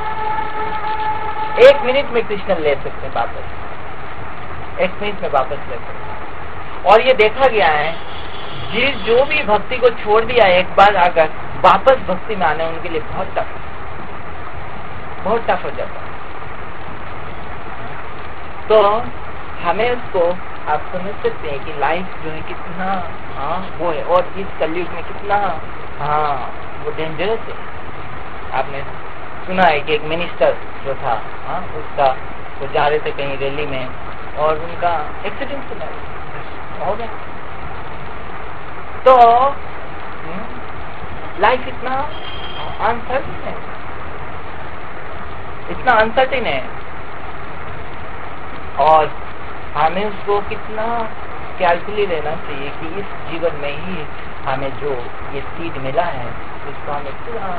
Speaker 2: 1 मिनट में कृष्ण ले सकते हैं वापस, 1 मिनट में वापस ले सकते हैं। और ये देखा गया है जो भी भक्ति को छोड़ दिया एक बार अगर वापस भक्ति में आने उनके लिए बहुत टफ हो जाता है। तो हमें उसको आप समझ सकते हैं कि लाइफ जो है कितना वो है, और इस कलयुग में कितना वो डेंजरस है। आपने सुना है कि एक मिनिस्टर जो था उसका वो जा रहे थे कहीं रैली में और उनका एक्सीडेंट हो गया। तो लाइफ इतना अनसर्टेन है और हमें उसको कितना केयरफुली लेना चाहिए कि इस जीवन में ही हमें जो ये सीड मिला है उसको हमें पूरा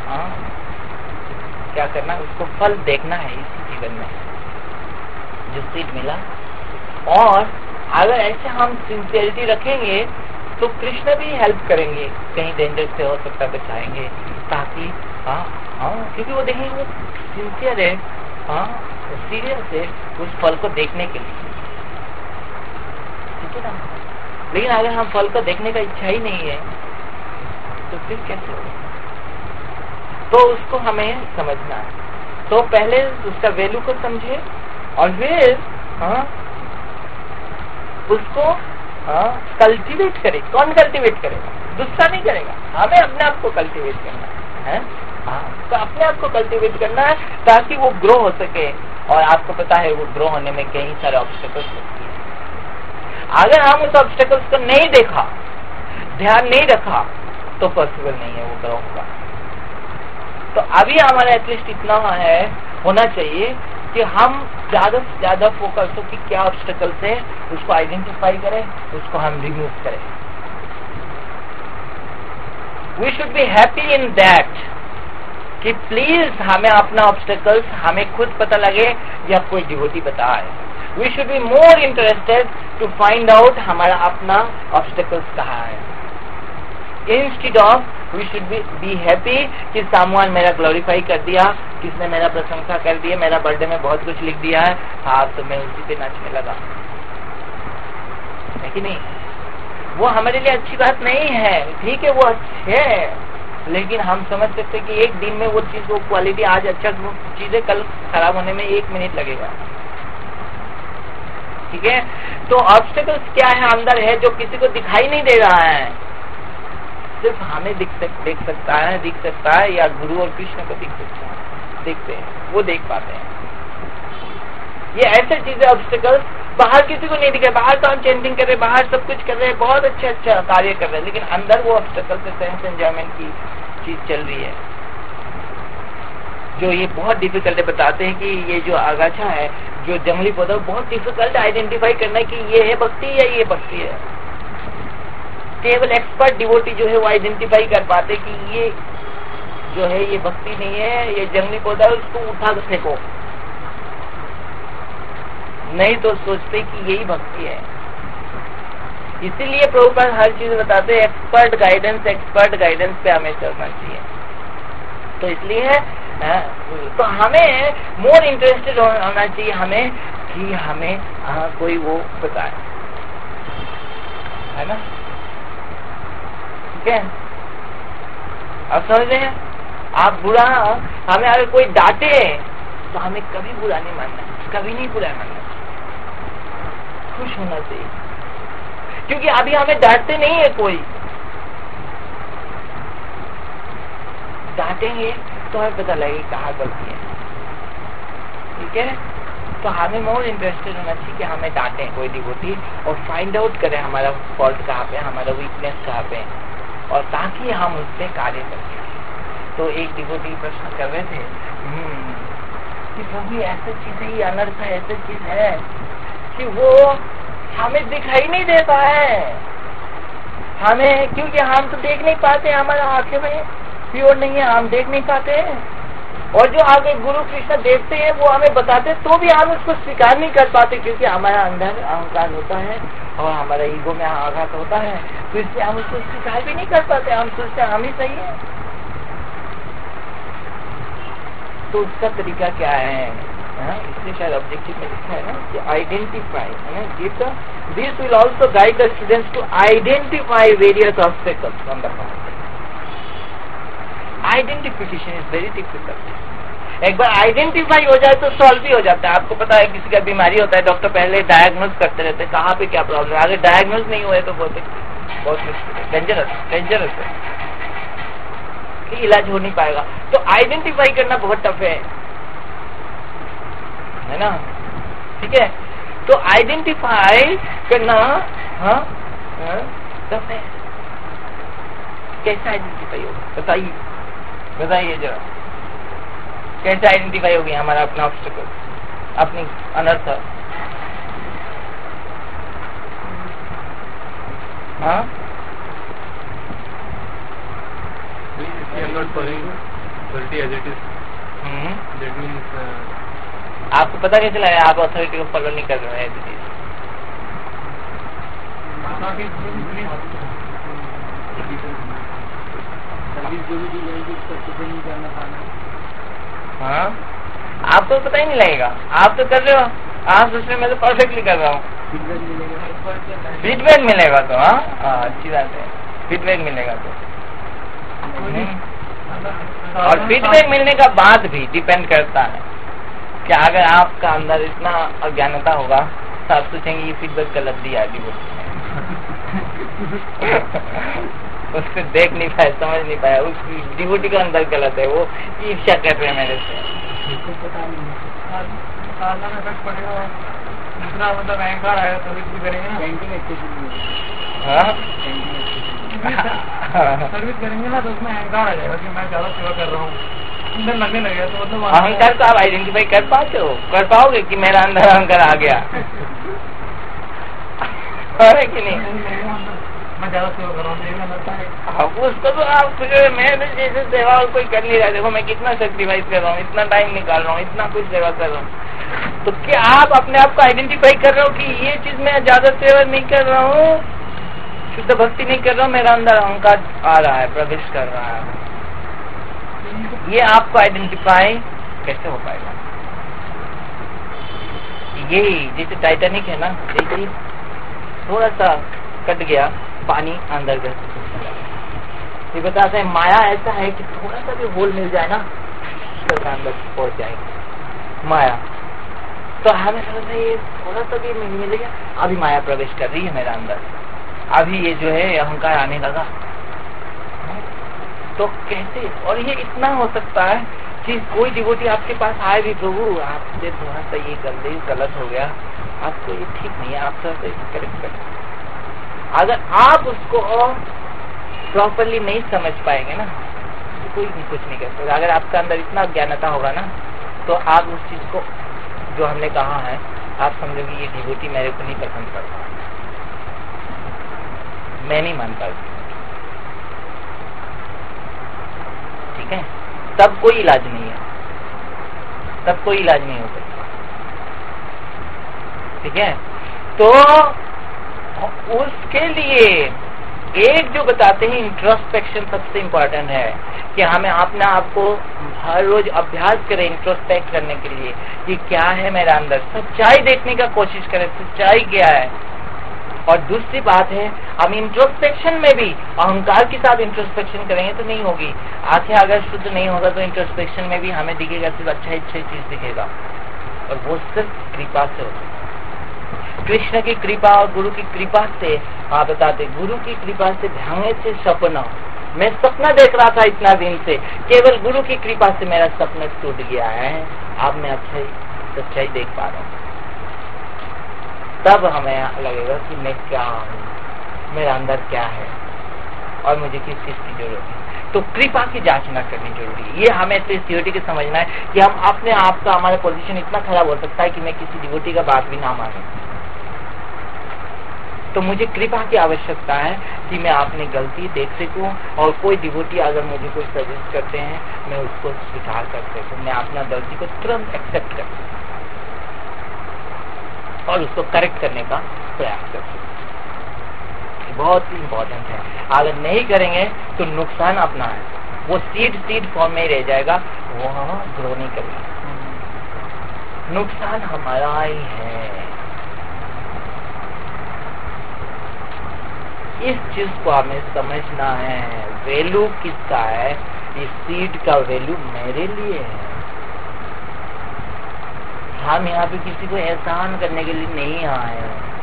Speaker 2: क्या करना, उसको फल देखना है इस जीवन में जो सीड मिला। और अगर ऐसे हम सिंसियरिटी रखेंगे तो कृष्ण भी हेल्प करेंगे, कहीं डेंजर से हो सकता बचाएंगे, ताकि क्योंकि वो देखेंगे वो सिंसियर है, सीरियस है उस फल को देखने के लिए, ठीक है ना। लेकिन अगर हम फल को देखने का इच्छा ही नहीं है तो फिर कैसे होगा? तो उसको हमें समझना है। तो पहले उसका वैल्यू को समझे और फिर उसको कल्टीवेट करे। कौन कल्टीवेट करेगा? दूसरा नहीं करेगा, हमें अपने आप को कल्टीवेट करना है। तो अपने आप को कल्टीवेट करना है ताकि वो ग्रो हो सके। और आपको पता है वो ग्रो होने में कई सारे ऑब्स्टेकल्स होती है। अगर हम उस ऑब्स्टेकल्स को नहीं देखा, ध्यान नहीं रखा, तो पॉसिबल नहीं है वो ग्रो होगा। तो अभी हमारा एटलीस्ट इतना होना चाहिए कि हम ज्यादा से ज्यादा फोकस हो कि क्या ऑब्स्टेकल्स है, उसको आइडेंटिफाई करें, उसको हम रिमूव करें। We should be happy in that कि प्लीज हमें अपना ऑब्स्टेकल्स हमें खुद पता लगे या कोई डिवोटी बताए। We should be more interested to find out हमारा अपना ऑब्स्टेकल्स कहाँ है, instead of we should be happy कि सामवान मेरा ग्लोरीफाई कर दिया, किसने मेरा प्रशंसा कर दिया, मेरा बर्थडे में बहुत कुछ लिख दिया है, तो मैं उसी पे नाचने लगा, है कि नहीं। वो हमारे लिए अच्छी बात नहीं है, ठीक है वो अच्छे है, लेकिन हम समझ सकते कि एक दिन में वो चीज, वो क्वालिटी आज अच्छा चीजें कल खराब होने में 1 मिनट लगेगा, ठीक है। तो ऑब्स्टेकल्स क्या है अंदर है जो किसी को दिखाई नहीं दे रहा है, सिर्फ हमें दिख सकता है या गुरु और कृष्ण को देखते हैं, वो देख पाते हैं। ये ऐसे चीजें ऑब्स्टेकल्स बाहर किसी को नहीं दिखे, बाहर तो हम चेंजिंग कर रहे, बाहर सब कुछ कर रहे, बहुत अच्छा कार्य कर रहे हैं, लेकिन अंदर वो ऑब्स्टेकल से सेंस एंजॉयमेंट की चीज चल रही है, जो ये बहुत डिफिकल्ट है। बताते हैं कि ये जो आगाछा है, जो जंगली पौधा, बहुत डिफिकल्ट आइडेंटिफाई करना कि ये है भक्ति या ये भक्ति है। केवल एक्सपर्ट डिवोटी जो है वो आइडेंटिफाई कर पाते कि ये जो है ये भक्ति नहीं है, ये जंगली पौधा है, उसको उठा फेंको, नहीं तो सोचते कि यही भक्ति है। इसीलिए प्रभुपाद हर चीज बताते हैं एक्सपर्ट गाइडेंस पे हमें चलना चाहिए। तो इसलिए तो हमें मोर इंटरेस्टेड होना चाहिए हमें कि हमें कोई वो बताए, है ना, ठीक है। अब समझ रहे हैं आप? बुरा हमें अगर कोई डांटे तो हमें कभी बुरा नहीं मानना, कभी नहीं बुरा मानना, खुश होना चाहिए, क्योंकि अभी हमें डांटते नहीं है कोई। डांटेंगे तो हमें पता लगेगा कहाँ गलती है, ठीक है। तो हमें मोर इंटरेस्टेड होना चाहिए कि हमें डांटे कोई डिवोटी और फाइंड आउट करें हमारा फॉल्ट कहाँ पे, हमारा वीकनेस कहाँ पे, और ताकि हम उससे कार्य कर सकें। तो एक डिवोटी प्रश्न कर रहे थे कि प्रभु ऐसी चीजें ही अनर्थ है, ऐसी चीज है कि वो हमें दिखाई नहीं देता है, हमें, क्योंकि हम तो देख नहीं पाते, हमारा आंखें में प्योर नहीं है, हम देख नहीं पाते, और जो आगे गुरु कृष्ण देखते हैं वो हमें बताते तो भी हम उसको स्वीकार नहीं कर पाते, क्योंकि हमारा अंदर अहंकार होता है और हमारा ईगो में आघात होता है, तो इसलिए हम उसको स्वीकार भी नहीं कर पाते। हम सोचते हैं हम ही सही है। तो उसका तरीका क्या है? इसलिए शायद ऑब्जेक्टिव में लिखा है ना कि आइडेंटिफाई है ना, this will also guide the students to identify various obstacles from the path. Identification is very difficult. एक बार आइडेंटिफाई हो जाए तो सॉल्व भी हो जाता है। आपको पता है किसी का बीमारी होता है, डॉक्टर पहले डायग्नोज करते रहते हैं कहाँ पे क्या प्रॉब्लम है। अगर डायग्नोज नहीं हुए तो बहुत मुश्किल है, डेंजरस है कि इलाज हो नहीं पाएगा। तो आइडेंटिफाई करना बहुत टफ है ना, ठीक है। तो आइडेंटिफाई करना टफ है। कैसे आइडेंटिफाई होगा बताइए जरा, कैसे आइडेंटिफाई होगी हमारा अपना ऑब्स्टेकल, अपनी अनर्थ? आपको पता कैसे लगा आप अथॉरिटी को फॉलो नहीं कर रहे हैं? हाँ, आपको पता ही नहीं लगेगा, आप तो कर रहे हो, आप सोच रहे मैं तो परफेक्टली कर रहा हूँ। फीडबैक मिलेगा तो अच्छी बात है, फीडबैक मिलेगा तो। और फीडबैक मिलने का बाद भी डिपेंड करता है कि अगर आपका अंदर इतना अज्ञानता होगा तो आप सोचेंगे ये फीडबैक गलत दिया डिवोटी उसको देख नहीं पाया, समझ नहीं पाया, उस डिवोटी का अंदर गलत है, वो ईर्ष्या कर रहे हैं मेरे से।
Speaker 3: मतलब अहंकार आया सर्विस भी करेंगे ना, सर्विस करेंगे ना तो उसमें अहंकार आ जाएगा कि मैं ज्यादा सेवा कर रहा हूँ, अंदर लगने लगेगा। तो मतलब
Speaker 2: अहंकार को आप आइडेंटिफाई कर पाते हो, कर पाओगे कि मेरा अंदर अहंकार आ गया है कि नहीं?
Speaker 3: मैं ज्यादा सेवा कर रहा हूँ,
Speaker 2: उसको तो आप मैं जैसे सेवा और कोई कर नहीं रहा। देखो मैं कितना सेक्रीफाइस कर रहा हूँ, इतना टाइम निकाल रहा हूँ, इतना कुछ सेवा कर रहा हूँ। तो क्या आप अपने आप को आइडेंटिफाई कर रहे हो कि ये चीज मैं ज्यादा सेवा नहीं कर रहा हूँ, शुद्ध भक्ति नहीं कर रहा हूँ, मेरा अंदर अहंकार आ रहा है, प्रवेश कर रहा है? ये आपको आइडेंटिफाई कैसे हो पाएगा? यही जैसे टाइटैनिक है ना, जैसे थोड़ा सा कट गया पानी अंदर गया, ये बताते हैं माया ऐसा है कि थोड़ा सा भी होल मिल जाए ना तो अंदर पहुंच जाएगी माया। तो हमें समझ है ये थोड़ा सा भी मिलेगा, अभी माया प्रवेश कर रही है मेरा अंदर, अभी ये जो है अहंकार आने लगा। तो कैसे? और ये इतना हो सकता है कि कोई डिवोटी आपके पास आए भी, प्रभु आपसे थोड़ा सा ये गलत हो गया, आपको ये ठीक नहीं है, आप थोड़ा सा इसे करेक्ट करें। अगर आप उसको प्रॉपरली नहीं समझ पाएंगे ना तो कोई भी कुछ नहीं कर सकता। अगर आपका अंदर इतना ज्ञानता होगा ना तो आप उस चीज को जो हमने कहा है आप समझोगे ये डिवोटी मेरे को नहीं पसंद करता, मैं नहीं मानता, ठीक है? तब कोई इलाज नहीं है, तब कोई इलाज नहीं हो सकता, ठीक है? तो उसके लिए एक जो बताते हैं इंट्रोस्पेक्शन सबसे इम्पोर्टेंट है कि हमें अपने आप को हर रोज अभ्यास करें इंट्रोस्पेक्ट करने के लिए कि क्या है मेरा अंदर, सच्चाई देखने का कोशिश करें, सच्चाई क्या है। और दूसरी बात है हम इंट्रोस्पेक्शन में भी अहंकार के साथ इंट्रोस्पेक्शन करेंगे तो नहीं होगी। आंखें अगर शुद्ध नहीं होगा तो इंट्रोस्पेक्शन में भी हमें दिखेगा सिर्फ अच्छा चीज दिखेगा, और वो सिर्फ कृपा से होता है, कृष्ण की कृपा और गुरु की कृपा से। आप बताते गुरु की कृपा से भांगे से सपना, मैं सपना देख रहा था इतना दिन से, केवल गुरु की कृपा से मेरा सपना टूट गया है, अब मैं सच्चाई देख पा रहा हूँ। तब हमें लगेगा कि मैं क्या हूँ, मेरा अंदर क्या है और मुझे किस चीज की जरूरत है। तो कृपा की जांचना करनी जरूरी है। ये हमें सीओटी के समझना है कि हम अपने आप का, हमारा पोजीशन इतना खराब हो सकता है कि मैं किसी डिवोटी का बात भी ना मानूं, तो मुझे कृपा की आवश्यकता है कि मैं अपनी गलती देख सकूं और कोई डिवोटी अगर मुझे कोई सजेस्ट करते हैं मैं उसको स्वीकार कर सकूं, मैं अपना गलती को तुरंत एक्सेप्ट कर सकूं और उसको करेक्ट करने का प्रयास कर सकूं। बहुत ही इम्पोर्टेंट है। अगर नहीं करेंगे तो नुकसान अपना है, वो सीड फॉर्म में ही रह जाएगा, वो ग्रो नहीं करेगा। नुकसान हमारा ही है। इस चीज को हमें समझना है। वैल्यू किसका है? इस सीड का वैल्यू मेरे लिए है। हम यहाँ पे किसी को एहसान करने के लिए नहीं आए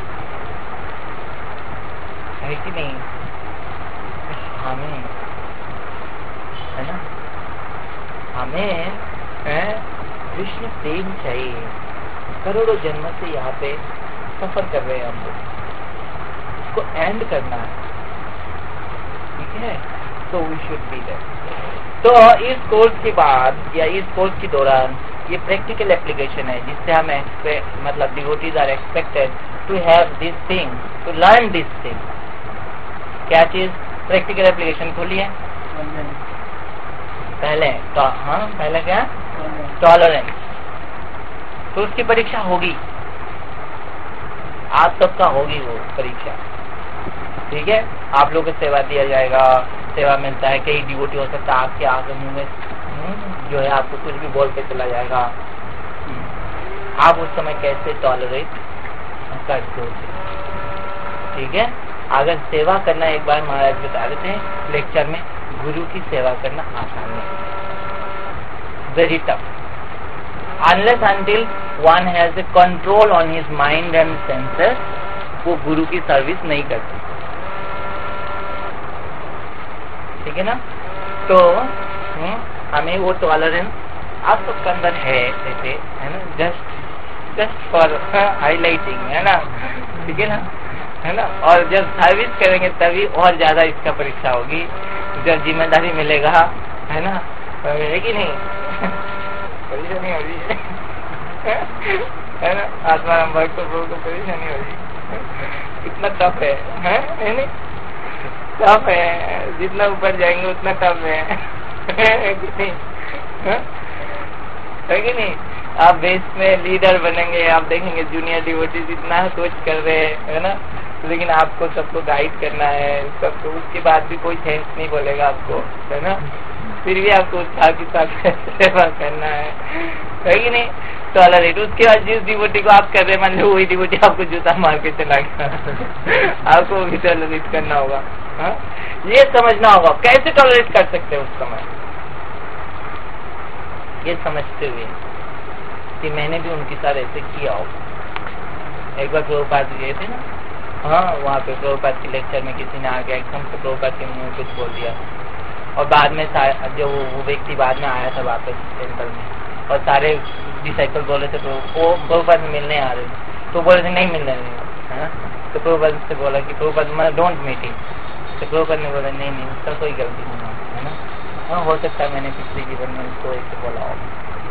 Speaker 2: है कि नहीं? हमें है ना, हमें कृष्ण प्रेम चाहिए। करोड़ों जन्म से यहाँ पे सफर कर रहे हैं हम लोग, इसको एंड करना है, ठीक है? तो वी शुड बी देयर। तो इस कोर्स के बाद या इस कोर्स के दौरान ये प्रैक्टिकल एप्लीकेशन है, जिससे हम मतलब devotees are expected to have this thing, to learn this thing. क्या चीज? प्रैक्टिकल एप्लीकेशन खोलिए। पहले पहले क्या? टॉलरेंस। तो उसकी परीक्षा होगी, आप सबका होगी वो परीक्षा, ठीक है? आप लोग को सेवा दिया जाएगा, सेवा मिलता है। कई डिवोटी हो सकता है आपके आगे मुंह में जो है आपको कुछ भी बोल के चला जाएगा। आप उस समय कैसे टॉलरेट करते हो, ठीक है? अगर सेवा करना, एक बार महाराज बता रहे थे लेक्चर में, गुरु की सेवा करना आसान नहीं, very tough. Unless until one has a control on his mind and senses, वो गुरु की सर्विस नहीं कर सकते, ठीक है ना? तो हमें वो टॉलरेंस आप सबके अंदर है, जैसे है ना, जस्ट फॉर हाईलाइटिंग, है ना, ठीक है ना, है ना? और जब सर्विस करेंगे तभी और ज्यादा इसका परीक्षा होगी, जब जिम्मेदारी मिलेगा, है ना, है कि नहीं? परेशानी हो रही है ना? आत्माराम भक्त को परेशानी हो रही है, कितना टफ है नहीं? टफ है, जितना ऊपर जाएंगे उतना टफ है कि नहीं? है कि नहीं? आप बेस में लीडर बनेंगे, आप देखेंगे जूनियर डिवोटीज इतना सोच कर रहे हैं, है ना, लेकिन आपको सबको गाइड करना है, सबको। उसके बाद भी कोई थैंक्स नहीं बोलेगा आपको, है ना, फिर भी आपको उत्साह के साथ सेवा करना है कि नहीं? टॉलरेट। उसके बाद जिस डिवोटी को आप कर रहे हैं, मान लो वही डिवोटी आपको जूता मार के चला गया आपको भी टॉलरेट करना होगा। ये समझना होगा कैसे टॉलरेट कर सकते हैं उस समय, ये समझते हुए कि मैंने भी उनके साथ ऐसे किया होगा। एक बार प्रभुपाद गए थे ना, वहाँ पे प्रभुपाद के लेक्चर में किसी ने आके एकदम से प्रभुपाद के मुंह में कुछ बोल दिया, और बाद में जो वो व्यक्ति बाद में आया था वापस टेम्पल में, और सारे डिसाइपल बोले थे तो वो प्रभुपाद मिलने आ रहे थे, तो बोले थे नहीं मिलने देंगे। तो प्रभुपाद से बोला कि प्रभुपाद मतलब डोंट मीट हिम। तो प्रभुपाद ने बोला नहीं उसका कोई गलती नहीं है ना, हो सकता है मैंने पिछले जीवन में उसको ऐसे बोला हो।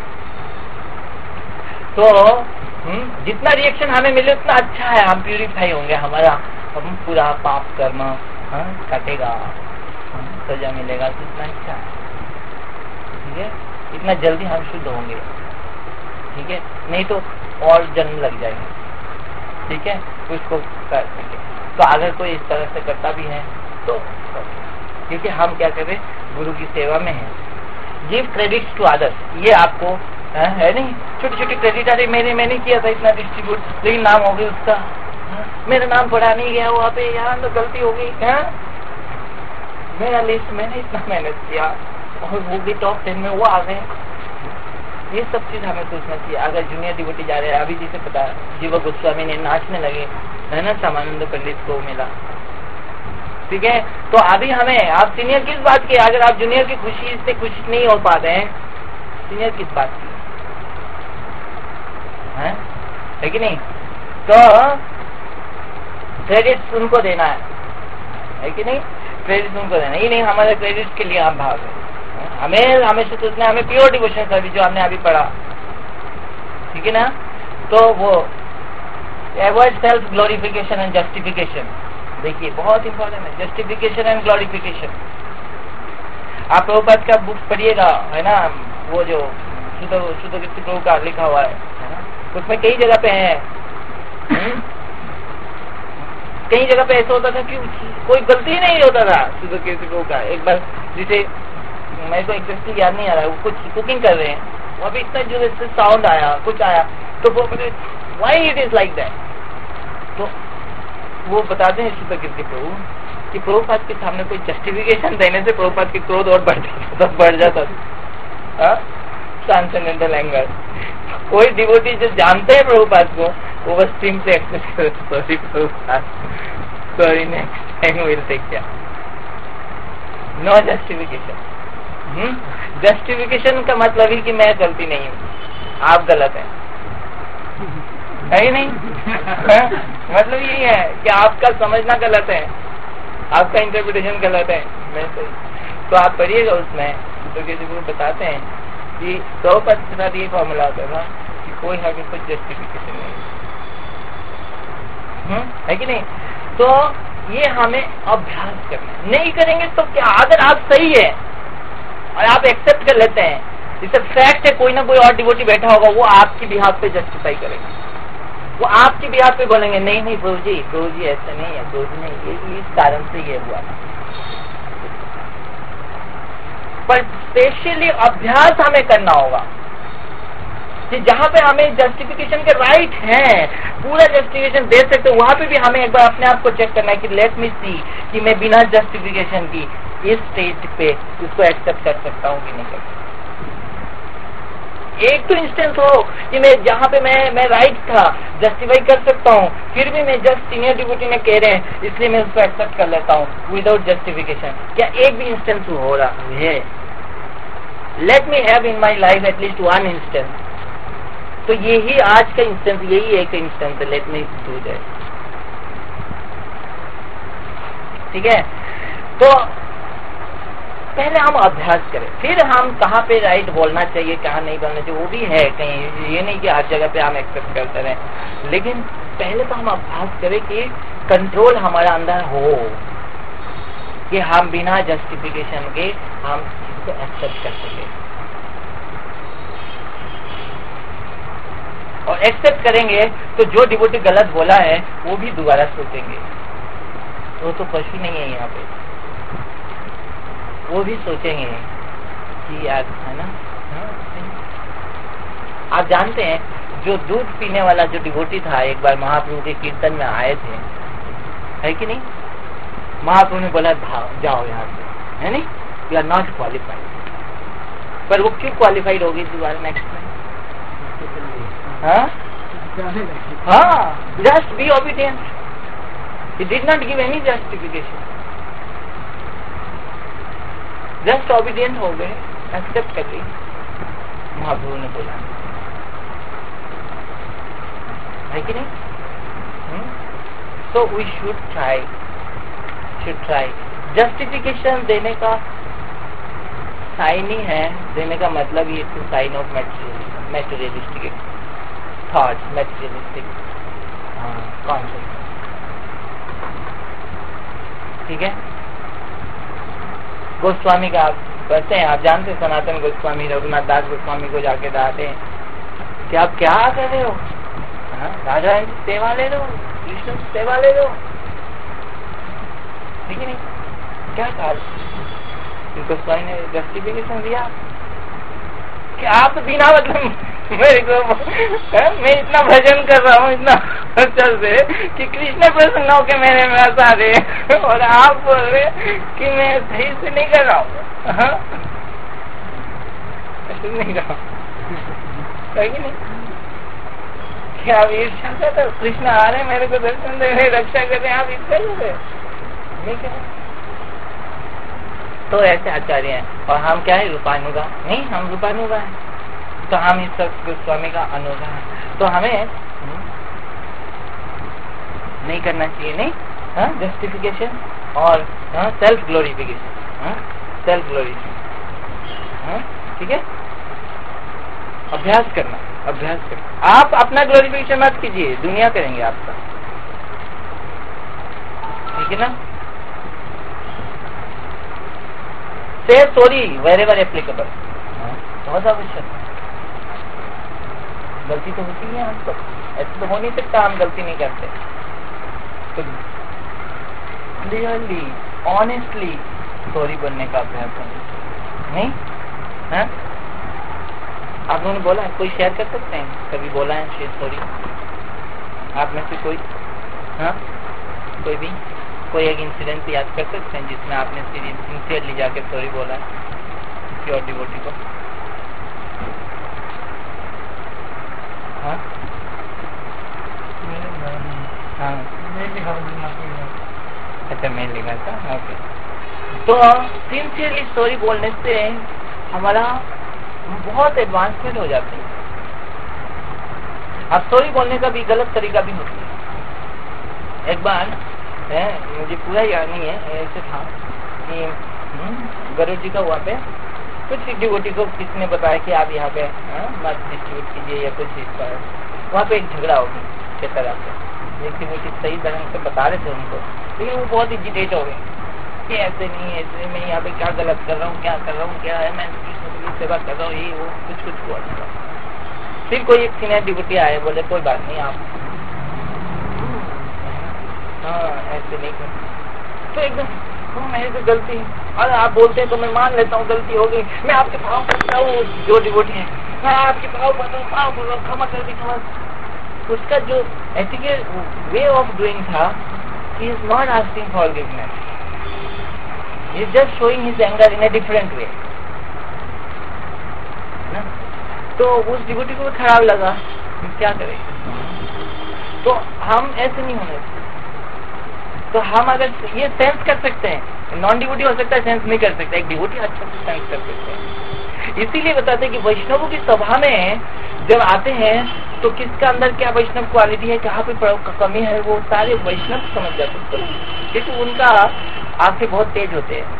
Speaker 2: तो जितना रिएक्शन हमें मिले उतना अच्छा है, हम प्यूरिफाई होंगे, हमारा हम पूरा पाप कर्म कटेगा, सजा मिलेगा, तो इतना अच्छा है, ठीक है? इतना जल्दी हम शुद्ध होंगे, ठीक है? नहीं तो और जन्म लग जाएंगे, ठीक है? उसको कर सके। तो अगर कोई इस तरह से करता भी है तो क्योंकि हम क्या करें, गुरु की सेवा में है। गिव क्रेडिट्स टू अदर्स, ये आपको है नहीं, छोटी छोटी क्रेडिट। अरे मैंने किया था इतना डिस्ट्रीब्यूट, लेकिन नाम हो गया उसका, मेरा नाम पढ़ा नहीं गया वहाँ पे, यहाँ तो गलती हो गई है, मेरा लिस्ट मैंने इतना मेहनत किया और वो भी टॉप 10 में वो आ गए। ये सब चीज हमें सोचना चाहिए। अगर जूनियर डिवोटी जा रहे हैं, अभी जिसे पता जीवा गोस्वामी ने नाचने लगे, है ना, श्यामानंद पंडित को मिला, ठीक है? तो अभी हमें, आप सीनियर किस बात की, अगर आप जूनियर की खुशी से खुश नहीं हो पाते हैं, सीनियर किस बात की है कि नहीं? तो क्रेडिट उनको देना है कि नहीं? क्रेडिट उनको देना ही नहीं, हमारे क्रेडिट के लिए आप भाग रहे। हमें हमेशा सोचना, हमें प्योर डिवोशन सर्विस जो हमने अभी पढ़ा, ठीक है ना, तो वो avoid self glorification and justification. देखिए बहुत इंपॉर्टेंट है, जस्टिफिकेशन एंड ग्लोरिफिकेशन। आप प्रभुपाद का बुक पढ़िएगा, है ना, वो जो शुद्ध कीर्ति प्रभु का लिखा हुआ है ना, उसमें कई जगह पे है, कई जगह पे ऐसा होता था कि कोई गलती ही नहीं होता था शुद्ध कीर्ति प्रभु का। एक बार जिसे मेरे को एग्जैक्टली याद नहीं आ रहा है, वो कुछ कुकिंग कर रहे हैं, वो अभी इतना जो साउंड आया, कुछ आया, तो वो why it is like that, तो वो बताते हैं शुद्ध कीर्ति प्रभु कि प्रभुपाद के सामने कोई जस्टिफिकेशन देने से प्रभुपाद की क्रोध और बढ़ जाता था। Transcendental anger. कोई डिवोटी जो जानते हैं प्रभुपाद को, वो बस टीम से एक्सेप्ट करे, sorry Prabhupada, sorry, next time will take care, no justification. Justification का मतलब ही कि मैं गलती नहीं हूँ, आप गलत हैं, है ही नहीं? मतलब यही है कि आपका समझना गलत है, आपका इंटरप्रिटेशन गलत है, मैं सही। तो आप पढ़िएगा उसमें, तो किसी को बताते हैं कि 100% ये फॉर्मूला होता था कि कोई हमें कुछ जस्टिफिकेशन नहीं, है कि नहीं? तो ये हमें अभ्यास करना है। नहीं करेंगे तो क्या, अगर आप सही है और आप एक्सेप्ट कर लेते हैं, इसे फैक्ट है, कोई ना कोई और डिवोटी बैठा होगा, वो आपकी बिहाफ पे जस्टिफाई करेगा, वो आपकी बिहाफ पे बोलेंगे नहीं नहीं प्रभु जी ऐसा नहीं है, प्रभु जी नहीं, ये इस कारण से ये हुआ। पर स्पेशली अभ्यास हमें करना होगा कि जहां पे हमें जस्टिफिकेशन के राइट है, पूरा जस्टिफिकेशन दे सकते, वहां पे भी हमें एक बार अपने आप को चेक करना है कि लेट मी सी कि मैं बिना जस्टिफिकेशन की इस स्टेज पे उसको एक्सेप्ट कर सकता हूँ कि नहीं कर सकता। एक तो इंस्टेंस हो कि मैं जहाँ पे मैं राइट था, जस्टिफाई कर सकता हूँ, फिर भी मैं जस्ट सीनियर डिवोटी ने कह रहे हैं इसलिए मैं उसको एक्सेप्ट कर लेता हूँ विदाउट जस्टिफिकेशन। क्या एक भी इंस्टेंस हो रहा है? Let me have in my life at least one instance. तो यही आज का इंस्टेंस, यही एक इंस्टेंस है, लेट मी डू दैट। ठीक है, तो पहले हम अभ्यास करें, फिर हम कहाँ पे राइट बोलना चाहिए, कहाँ नहीं बोलना चाहिए, वो भी है कहीं, ये नहीं कि हर जगह पे हम एक्सेप्ट करते रहें, लेकिन पहले तो हम अभ्यास करें कि कंट्रोल हमारा अंदर हो, कि हम बिना जस्टिफिकेशन के हम इसको एक्सेप्ट कर सके। और एक्सेप्ट करेंगे तो जो डिवोटी गलत बोला है वो भी दोबारा सोचेंगे, वो तो पशु नहीं है यहाँ पे, वो भी सोचेंगे कि यार, है ना, आप जानते हैं जो दूध पीने वाला जो डिवोटी था, एक बार महाप्रभु के कीर्तन में आए थे, है कि नहीं? महाप्रभु ने बोला जाओ यहाँ से, है नहीं, यू आर नॉट क्वालिफाइड। पर वो क्यों क्वालिफाइड होगी दोबारा नेक्स्ट में? हाँ, just be obedient, he did not give any justification, just obedient हो गए, एक्सेप्ट कर ली, महाप्रभु ने बोला, है कि नहीं? तो वी शुड ट्राई जस्टिफिकेशन देने का साइन ही है, देने का मतलब ये to sign of materialistic thoughts, materialistic concept. ठीक है, गोस्वामी का आप पढ़ते हैं, आप जानते हैं सनातन गोस्वामी, रघुनाथ दास गोस्वामी को जाके बताते हैं कि आप क्या कर रहे हो, राजा रानी की सेवा ले लो, कृष्ण की सेवा ले लो, ठीक है नहीं? क्या कहा गोस्वामी ने? जस्टिफिकेशन दिया कि आप बिना मतलब मेरे को मैं इतना भजन कर रहा हूँ, इतना अच्छा से कि कृष्ण प्रसन्न होकर मेरे में हंसा रहे, और आप बोल रहे कि मैं सही से नहीं कर रहा हूँ, ऐसे नहीं कर रहा हूँ, सही नहीं? क्या आप ईर्ष्या करते हो? कृष्ण आ रहे मेरे को दर्शन दे रहे, रक्षा कर रहे, आप ईर्ष्या कर रहे नहीं कर रहे? तो ऐसे आचार्य हैं, और हम क्या है, रूपानुगा नहीं, हम रूपानुगा है, तो हम इस गोस्वामी का अनुगा है, तो हमें नहीं करना चाहिए, नहीं जस्टिफिकेशन और सेल्फ ग्लोरिफिकेशन, सेल्फ ग्लोरिफिकेशन, ठीक है, अभ्यास करना। अभ्यास करें। आप अपना ग्लोरिफिकेशन मत कीजिए, दुनिया करेंगे आपका, ठीक है ना। से सॉरी वेर एवर एप्लीकेबल, बहुत आवश्यक। गलती तो होती है हमको, ऐसे तो हो नहीं सकता हम गलती नहीं करते। तो क्लियरली ऑनेस्टली सॉरी बोलने का अभ्यास करें, नहीं है? आप लोगों ने बोला है, कोई शेयर कर सकते हैं कभी बोला है शेयर सॉरी आप में से कोई? हाँ, कोई भी कोई एक इंसिडेंट याद कर सकते हैं जिसमें आपने सिंसियरली जाके सॉरी बोला है प्योर डिवोटी को? हाँ हाँ, अच्छा मेल लिखा था, ओके। तो सिंसियरली सॉरी बोलने से हमारा बहुत एडवांसमेंट हो जाती है। अब सॉरी बोलने का भी गलत तरीका भी होता है। एक बार मुझे पूरा याद नहीं है, ऐसे था कि गरुड़ जी का वहाँ पे कुछ डिवोटी को किसने बताया कि आप यहाँ पे मत डिस्ट्रीब्यूट कीजिए या कुछ इस पर, वहाँ पे एक झगड़ा होगी के तरह से। एक डिवोटी सही तरह से बता रहे थे उनको, लेकिन वो बहुत इजिटेट हो गए कि ऐसे नहीं, ऐसे मैं यहाँ पे क्या गलत कर रहा हूँ, क्या कर रहा हूँ, क्या है, मैं सेवा कर रहा हूँ, ये वो कुछ हुआ। फिर कोई एक सीनियर डिवोटी आए, बोले कोई बात नहीं आप ऐसे नहीं कर, तो एकदम मेरी तो गलती, अरे आप बोलते हैं तो मैं मान लेता हूँ गलती हो गई, मैं आपके भाव पड़ता हूँ, जो डिवोटी है मैं आपके भाव पड़ता हूँ, भाव बोल रहा हूँ, क्षमा कर दी, क्षमा। उसका जो एथिकल वे ऑफ डूइंग था, he is not asking forgiveness, he is just showing his anger in a different way ना। तो उस डिवोटी को खराब लगा, क्या करें? तो हम ऐसे नहीं होने, तो हम अगर ये सेंस कर सकते हैं, नॉन डिवोटी हो सकता है सेंस नहीं कर सकता, एक डिवोटी अच्छा से सेंस कर सकते हैं। इसीलिए बताते हैं कि वैष्णवों की सभा में जब आते हैं तो किसका अंदर क्या वैष्णव क्वालिटी है, कहाँ पे कमी है, वो सारे वैष्णव समझ जाते हैं, क्योंकि उनका आंखें बहुत तेज होते हैं।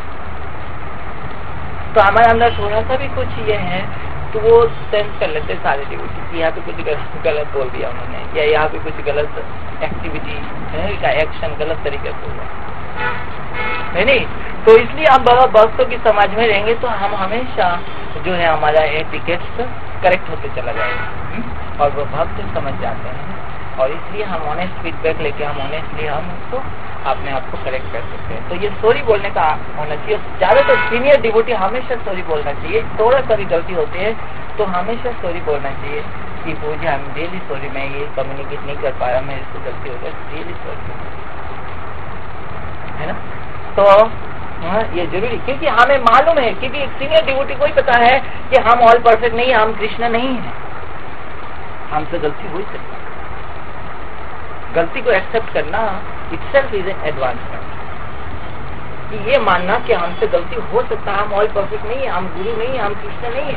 Speaker 2: तो हमारे अंदर थोड़ा सा भी कुछ ये है तो वो सेंस कर लेते हैं सारे डिवोटी, यहाँ पे कुछ गलत बोल दिया उन्होंने, या यहाँ पे कुछ गलत एक्टिविटी का एक्शन गलत तरीके से हुआ है, नहीं। तो इसलिए हम भक्तों की समाज में रहेंगे तो हम हमेशा जो है हमारा एटिकेट्स करेक्ट होते चला जाएगा और वो भक्त समझ जाते हैं, और इसलिए हम ऑनेस्ट फीडबैक लेके हम ऑनेस्टली हम उसको अपने आप को करेक्ट कर सकते हैं। तो ये सॉरी बोलने का होना चाहिए। ज्यादातर सीनियर डिवोटी हमेशा सॉरी बोलना चाहिए, थोड़ा सा भी गलती होती है तो हमेशा सॉरी बोलना चाहिए कि Puja I am really sorry, मैं ये कम्युनिकेट नहीं कर पा रहा, मेरे से गलती हो गई, रियली सॉरी, है ना। तो ये जरूरी, क्योंकि हमें मालूम है, क्योंकि एक सीनियर डिवोटी को ही पता है कि हम ऑल परफेक्ट नहीं, हम कृष्ण नहीं है, हमसे गलती हो ही सकती है। गलती को एक्सेप्ट करना इटसेल्फ इज एन एडवांसमेंट, कि ये मानना कि हमसे गलती हो सकता है, हम ऑल परफेक्ट नहीं है, हम गुरु नहीं है, हम कृष्ण नहीं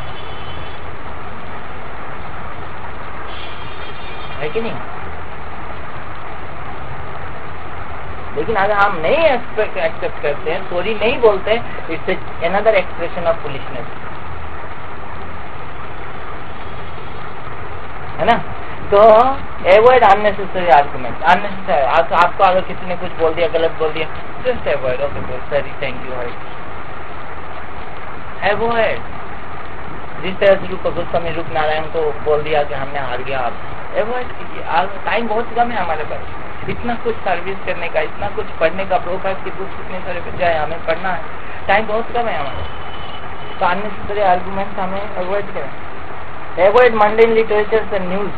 Speaker 2: है कि नहीं। लेकिन अगर हम नहीं एक्सेप्ट करते हैं, सॉरी नहीं बोलते, it's another expression of foolishness, है ना। तो एवॉइड अननेसेसरी आर्गुमेंट, अननेसेसरी। आपको अगर किसी ने कुछ बोल दिया, गलत बोल दिया, just avoid, okay sorry, thank you, avoid. जिस तरह से रूप गोस्वामी रूप नारायण को बोल दिया कि हमने हार गया, आप एवॉइड कीजिए। टाइम बहुत कम है हमारे पास, इतना कुछ सर्विस करने का, इतना कुछ पढ़ने का, प्रोफाइल की बुक्स इतने सारे बच्चे हैं, हमें पढ़ना है, टाइम बहुत कम है हमारे। तो अननेसेसरी आर्गुमेंट्स हमें अवॉइड करें। Avoid mundane literatures and news,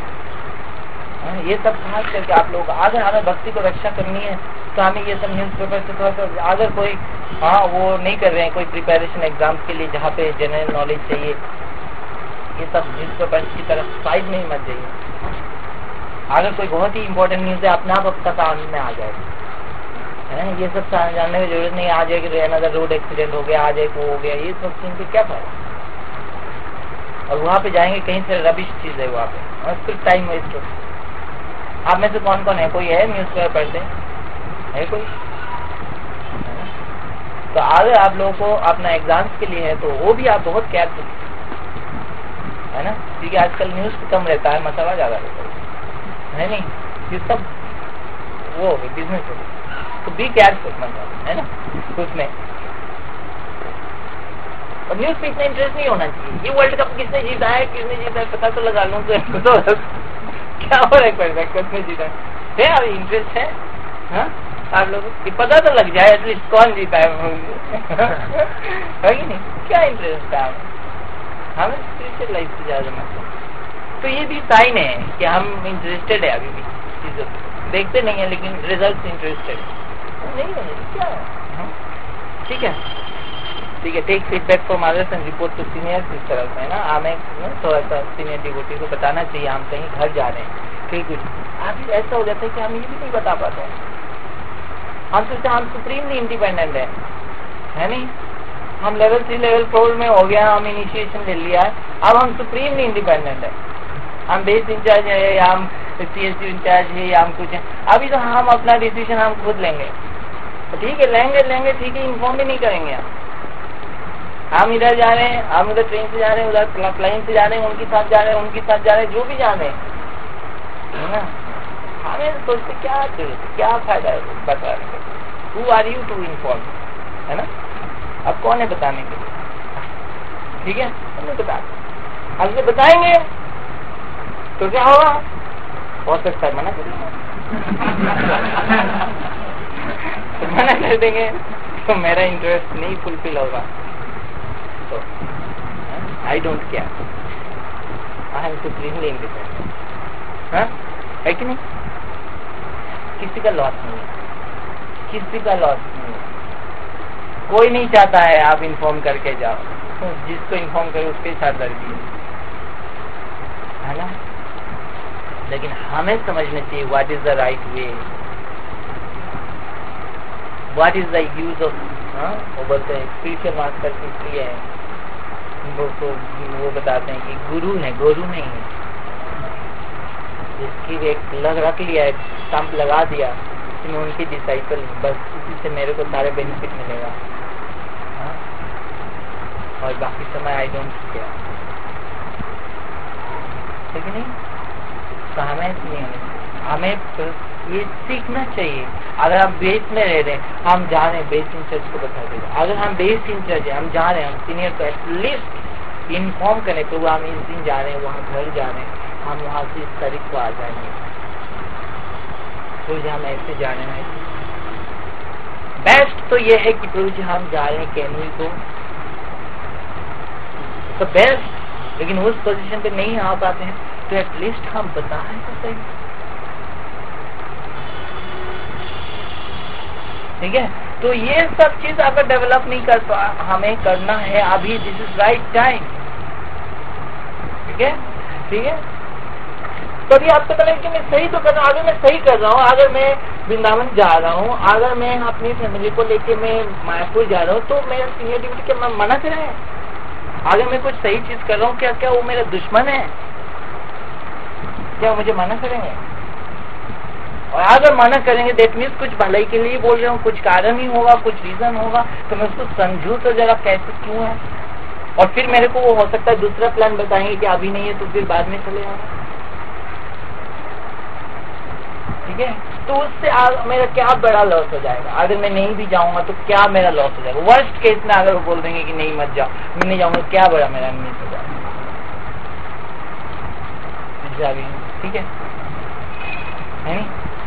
Speaker 2: ये सब खास करके आप लोग, अगर हमें भक्ति को रक्षा करनी है तो हमें ये सब न्यूज पेपर से थोड़ा सा, अगर कोई वो नहीं कर रहे हैं, कोई प्रिपरेशन एग्जाम्स के लिए जहाँ पे जनरल नॉलेज चाहिए, ये सब न्यूज पेपर की तरफ साइड में ही मत जाइए। अगर कोई बहुत ही इंपॉर्टेंट न्यूज है, अपने आप आपका सामने में आ जाएगा, ये सब जानने की जरूरत नहीं। आज एक अनदर रोड एक्सीडेंट हो गया, आज एक वो हो गया, ये सब सुन के क्या फायदा। और वहाँ पे जाएंगे कहीं से रबिश चीज है वहाँ पे, और सिर्फ टाइम वेस्ट हो। आप में से कौन कौन है, कोई है न्यूज पेपर पढ़ते है कोई? तो अगर आप लोगों को अपना एग्जाम्स के लिए है तो वो भी आप बहुत केयरफुल, है ना, क्योंकि आजकल न्यूज कम रहता है, मसाला ज्यादा रहता है नहीं, ये सब वो बिजनेस हो, तो बी केयरफुल मतलब, है ना उसमें। और न्यूज पे इतना इंटरेस्ट नहीं होना चाहिए, ये वर्ल्ड कप किसने जीता है पता तो लगा लूँ तो क्या हो रहा है, किसने जीता है अभी इंटरेस्ट है, हाँ आप लोगों को पता तो लग जाए एटलीस्ट कौन जीता है कि नहीं, क्या इंटरेस्ट है हमें स्पिरिचुअल लाइफ से ज्यादा मतलब। तो ये भी साइन है कि हम इंटरेस्टेड है अभी भी चीजों को, देखते नहीं है लेकिन रिजल्ट इंटरेस्टेड नहीं है, क्या है, ठीक है ठीक है। Take feedback from others and report to seniors, इस तरह से है ना, हमें थोड़ा सा सीनियर डिवोटी को बताना चाहिए हम कहीं घर जा रहे हैं, फिर कुछ अभी ऐसा हो जाता है कि हम ये भी नहीं बता पाते हैं, हम सोचते हम सुप्रीमली इंडिपेंडेंट है नहीं, हम लेवल 3 लेवल 4 में हो गया, हम इनिशिएशन ले लिया है, अब हम सुप्रीमली इंडिपेंडेंट है, हम बेस इंचार्ज है या हम CSU इंचार्ज है या हम कुछ है, अभी तो हम अपना डिसीजन हम खुद लेंगे, ठीक है लेंगे ठीक है, इन्फॉर्म भी नहीं करेंगे हम इधर जा रहे हैं, हम उधर ट्रेन से जा रहे हैं, उधर प्लेन से जा रहे हैं, उनके साथ जा रहे हैं, उनके साथ जा रहे हैं, जो भी जा रहे हैं ना, हमें सोचते क्या फायदा है बताने का, who are you to inform, है ना, अब कौन है बताने के लिए, ठीक है हमें बता, अगर बताएंगे तो क्या होगा, हो सकता है मना करेंगे तो मना कर देंगे तो मेरा इंटरेस्ट नहीं फुलफिल होगा, तो I don't care, I am supremely independent, है कि नहीं, किसी का लॉस नहीं है, किसी का लॉस नहीं है, कोई नहीं चाहता है आप इन्फॉर्म करके जाओ, तो जिसको इन्फॉर्म करे उसके साथ दर्दी है ना, लेकिन हमें समझना चाहिए what is the right way, what is the use of, वो बोलते हैं स्पिरिचुअल मास्टर इसलिए है वो बताते हैं कि गुरु नहीं है, जिसकी एक रख लिया है, स्टंप लगा दिया कि मैं उनकी डिसाइपल हूँ, बस इसी से मेरे को सारे बेनिफिट मिलेगा, और बाकी समय आई डोंट केयर, ठीक है नहीं, तो हमें ये सीखना चाहिए। अगर हम बेस में रह रहे हैं, हम जा रहे हैं बेस इंचार्ज को बता देगा, अगर हम बेस इंचार्ज है, हम जा रहे हैं, हम सीनियर को एटलीस्ट इन्फॉर्म करें तो हम इस दिन जा रहे हैं, वहाँ घर जा रहे हैं, हम वहाँ से इस तारीख को आ जाएंगे, तो हम ऐसे जा रहे हैं। बेस्ट तो ये है कि प्रभु जी हम जा रहे हैं कैनवी को, तो बेस्ट, लेकिन उस पोजीशन पे नहीं आ पाते हैं तो एटलीस्ट हम बताएं तो सही, ठीक है। तो ये सब चीज अगर डेवलप नहीं कर पा, हमें करना है अभी, दिस इज राइट टाइम, ठीक है ठीक है। तो अभी आपको पता है कि मैं सही तो कर रहा हूँ, अगर मैं सही कर रहा हूँ, अगर मैं वृंदावन जा रहा हूँ, अगर मैं अपनी फैमिली को लेके मैं मायापुर जा रहा हूँ, तो मेरा सीनियर ड्यूटी क्या मना करें, अगर मैं कुछ सही चीज कर रहा हूँ, क्या वो मेरा दुश्मन है, क्या मुझे मना करेंगे, और अगर मना करेंगे दैट मीन्स कुछ भलाई के लिए बोल रहे हो, कुछ कारण ही होगा, कुछ रीजन होगा, तो मैं उसको समझू तो जरा कैसे क्यों है, और फिर मेरे को वो हो सकता है दूसरा प्लान बताएंगे कि अभी नहीं है तो फिर बाद में चले आएंगे, ठीक है। तो उससे मेरा क्या बड़ा लॉस हो जाएगा, अगर मैं नहीं भी जाऊंगा तो क्या मेरा लॉस हो जाएगा, वर्स्ट केस में अगर वो बोल देंगे कि नहीं मत जाओ, मैं नहीं जाऊंगा, क्या बड़ा मेरा मिस हो जाएगा, ठीक है नहीं?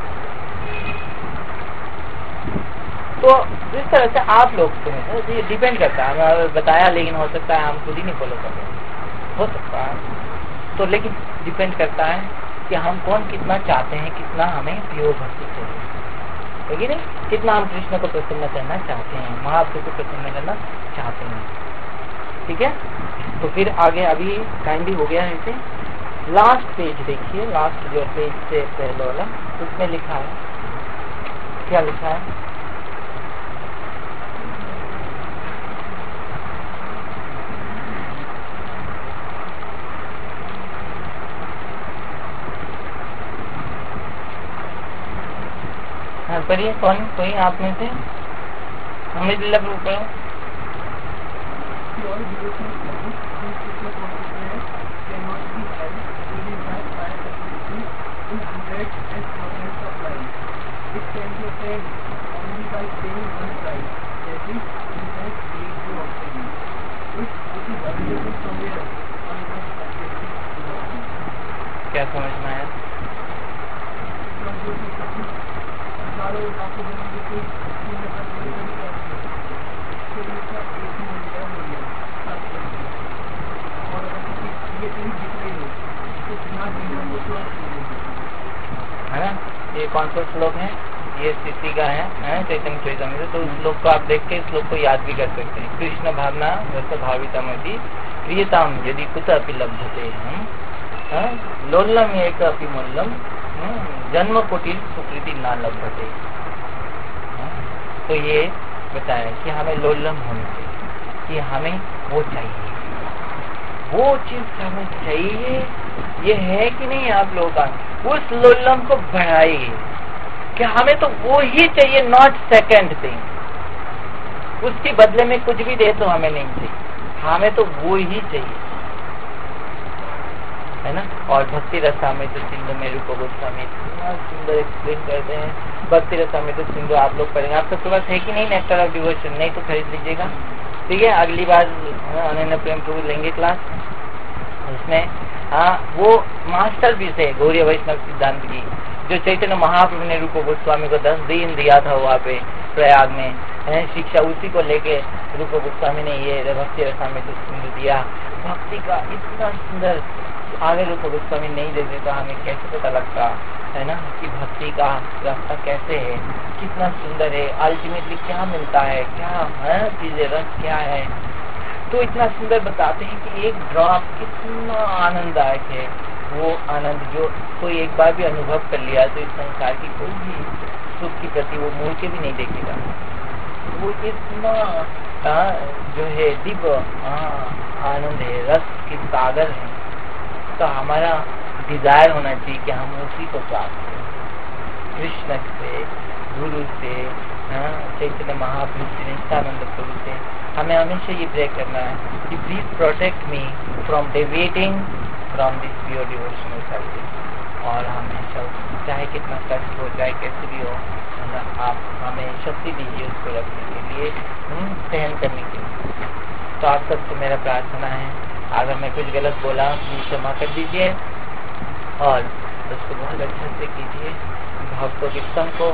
Speaker 2: तो इस तरह से आप लोग ये डिपेंड करता है, हमें बताया लेकिन हो सकता है हम खुद ही नहीं फॉलो कर रहे, हो सकता है, तो लेकिन डिपेंड करता है कि हम कौन कितना चाहते हैं, कितना हमें प्योर भक्ति चाहिए, है कि नहीं, कितना हम कृष्ण को प्रसन्न करना चाहते हैं, महाप्रभु को प्रसन्न करना चाहते हैं, ठीक है। तो फिर आगे अभी टाइम भी हो गया है, इसे लास्ट पेज देखिए, लास्ट जो पेज से पहले वाला, उसमें लिखा है, क्या लिखा है, पढ़िए, कौन कोई आप में से हमें
Speaker 3: obtained only by paying one price, that is, interest paid to obtain it. If it is available somewhere else, one must purchase it without it.
Speaker 2: क्या समझ में आया?
Speaker 3: Because जो कि सब हजारों लाखों जनों के कोई मूल्य पर निर्भर नहीं करते, तो इसका एक ही मूल्य और अगर किसी ये कहीं दिख रही हो तो बिना जीवन को तो
Speaker 2: है ना? ये कौन सा श्लोक है? ये स्थिति का है चैतन्य चरितामृत। तो उस श्लोक को आप देख के इस श्लोक को याद भी कर सकते हैं। कृष्ण भावना रस भावितमति प्रियताम यदि कुत अपि लभ्यते लोलम एक अपि मूल्यम जन्म कोटि सुकृति ना लभ्यते। तो ये बताया कि हमें लोलम होनी चाहिए, कि हमें वो चाहिए, वो चीज हमें चाहिए। ये है कि नहीं आप लोगों का? उस लोलम को बढ़ाइए कि हमें तो वो ही चाहिए, नॉट सेकंड थिंग। उसके बदले में कुछ भी दे तो हमें नहीं चाहिए, हमें तो वो ही चाहिए, है ना? और भक्ति रसामृत सिंधु में रूप गोस्वामी इतना सुंदर एक्सप्लेन करते हैं। भक्ति रसामृत सिंधु आप लोग पढ़ेंगे। आप सबके पास है कि नहीं नेक्टर ऑफ डिवोशन? नहीं तो खरीद लीजिएगा, ठीक है? अगली बार अनन्य प्रेम प्रभु लेंगे क्लास, उसमें वो मास्टर पीस है गौरी वैष्णव सिद्धांत की, जो चैतन्य महाप्रभु ने रूप गोस्वामी को 10 दिन दिया था वहाँ पे प्रयाग में शिक्षा। उसी को लेके रूप गोस्वामी ने ये भक्ति रसामृत सिंधु दिया। भक्ति का इतना सुंदर, आगे रूप गोस्वामी नहीं देते तो हमें कैसे पता लगता, है ना, कि भक्ति का रास्ता कैसे है, कितना सुंदर है, अल्टीमेटली क्या मिलता है, क्या है चीजें, रस क्या है। तो इतना सुंदर बताते हैं कि एक ड्रॉप कितना आनंददायक है। वो आनंद जो कोई एक बार भी अनुभव कर लिया तो इस संसार की कोई भी सुख की प्रति वो मुड़ के भी नहीं देखेगा। वो इतना जो है दिव्य आनंद है, रस की सागर है। तो हमारा डिजायर होना चाहिए कि हम उसी को प्राप्त करें, कृष्ण से, गुरु से, चैतन्य महाप्रभु से, नित्यानंद प्रभु से। हमें हमेशा ये प्रे करना है कि please protect me from deviating from this pure devotional service. और हमेशा चाहे कितना कष्ट हो, चाहे कैसे भी हो, आप हमें शक्ति दीजिए उसको रखने के लिए, सहन करने के लिए। तो आप सबसे मेरा प्रार्थना है, अगर मैं कुछ गलत बोला प्लीज क्षमा कर दीजिए और उसको बहुत अच्छे से कीजिए। भक्तों के संग को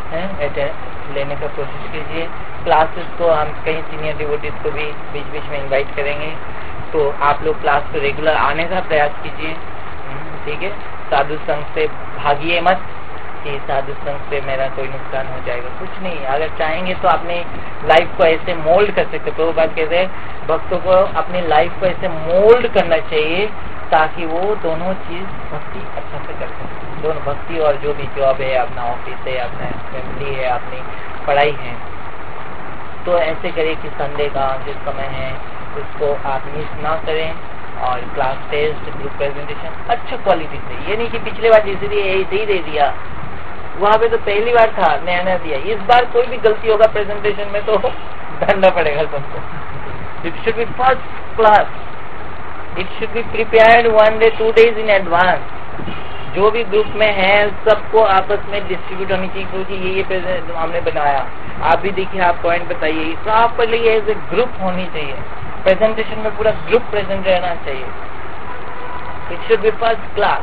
Speaker 2: लेने का कोशिश कीजिए। क्लासेस को हम कई सीनियर डिवोटीज को भी बीच बीच में इनवाइट करेंगे, तो आप लोग क्लास को रेगुलर आने का प्रयास कीजिए, ठीक है? साधु संघ से भागिए मत कि साधु संघ से मेरा कोई नुकसान हो जाएगा, कुछ नहीं। अगर चाहेंगे तो अपनी लाइफ को ऐसे मोल्ड कर सकते। प्रभुपाद कहते हैं भक्तों को अपनी लाइफ को ऐसे मोल्ड करना चाहिए ताकि वो दोनों चीज भक्ति अच्छा से कर सके। दोनों भक्ति और जो भी जॉब है, अपना ऑफिस है, अपना फैमिली है, अपनी पढ़ाई है, तो ऐसे करें कि संडे का जो समय है उसको आप मिस ना करें। और क्लास टेस्ट, ग्रुप प्रेजेंटेशन अच्छा क्वालिटी से, ये नहीं कि पिछले बार जैसे दिए ऐसे ही दे दिया, वहाँ पे तो पहली बार था नया दिया। इस बार कोई भी गलती होगा प्रेजेंटेशन में तो धरना पड़ेगा सबको। It should be first class, it should be prepared 1 day 2 days in advance. जो भी ग्रुप में है सबको आपस में डिस्ट्रीब्यूट होनी चाहिए, क्योंकि ये हमने बनाया। आप भी देखिए, आप पॉइंट बताइए, सब पर लिए एज ए ग्रुप होनी चाहिए। प्रेजेंटेशन में पूरा ग्रुप प्रेजेंट रहना चाहिए। It should be first class,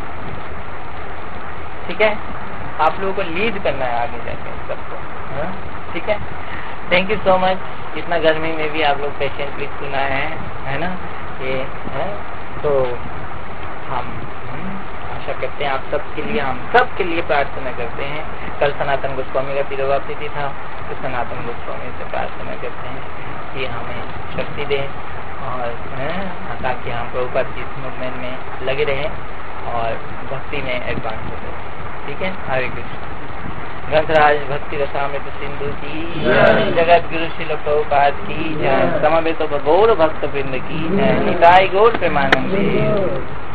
Speaker 2: ठीक है? आप लोगों को लीड करना है आगे जाके सबको, ठीक है? Thank you so much. इतना गर्मी में भी आप लोग पेशेंटली सुना है ना? ये है तो हम आशा करते हैं आप सबके लिए, हम सबके लिए प्रार्थना करते हैं। कल सनातन गोस्वामी का तिरुवा तिथि था, तो सनातन गोस्वामी से प्रार्थना करते हैं कि हमें शक्ति दे और ताकि हम प्रभुपाद की इस मूवमेंट में लगे रहें और भक्ति में एडवांस हो जाए, ठीक है? हरे कृष्ण। ग्रंथराज भक्ति रसामृत सिंधु की जगत गुरु श्रील प्रभुपाद की जय। समवेत गौर भक्त वृंद की जय। निताई गौर प्रेमानंद।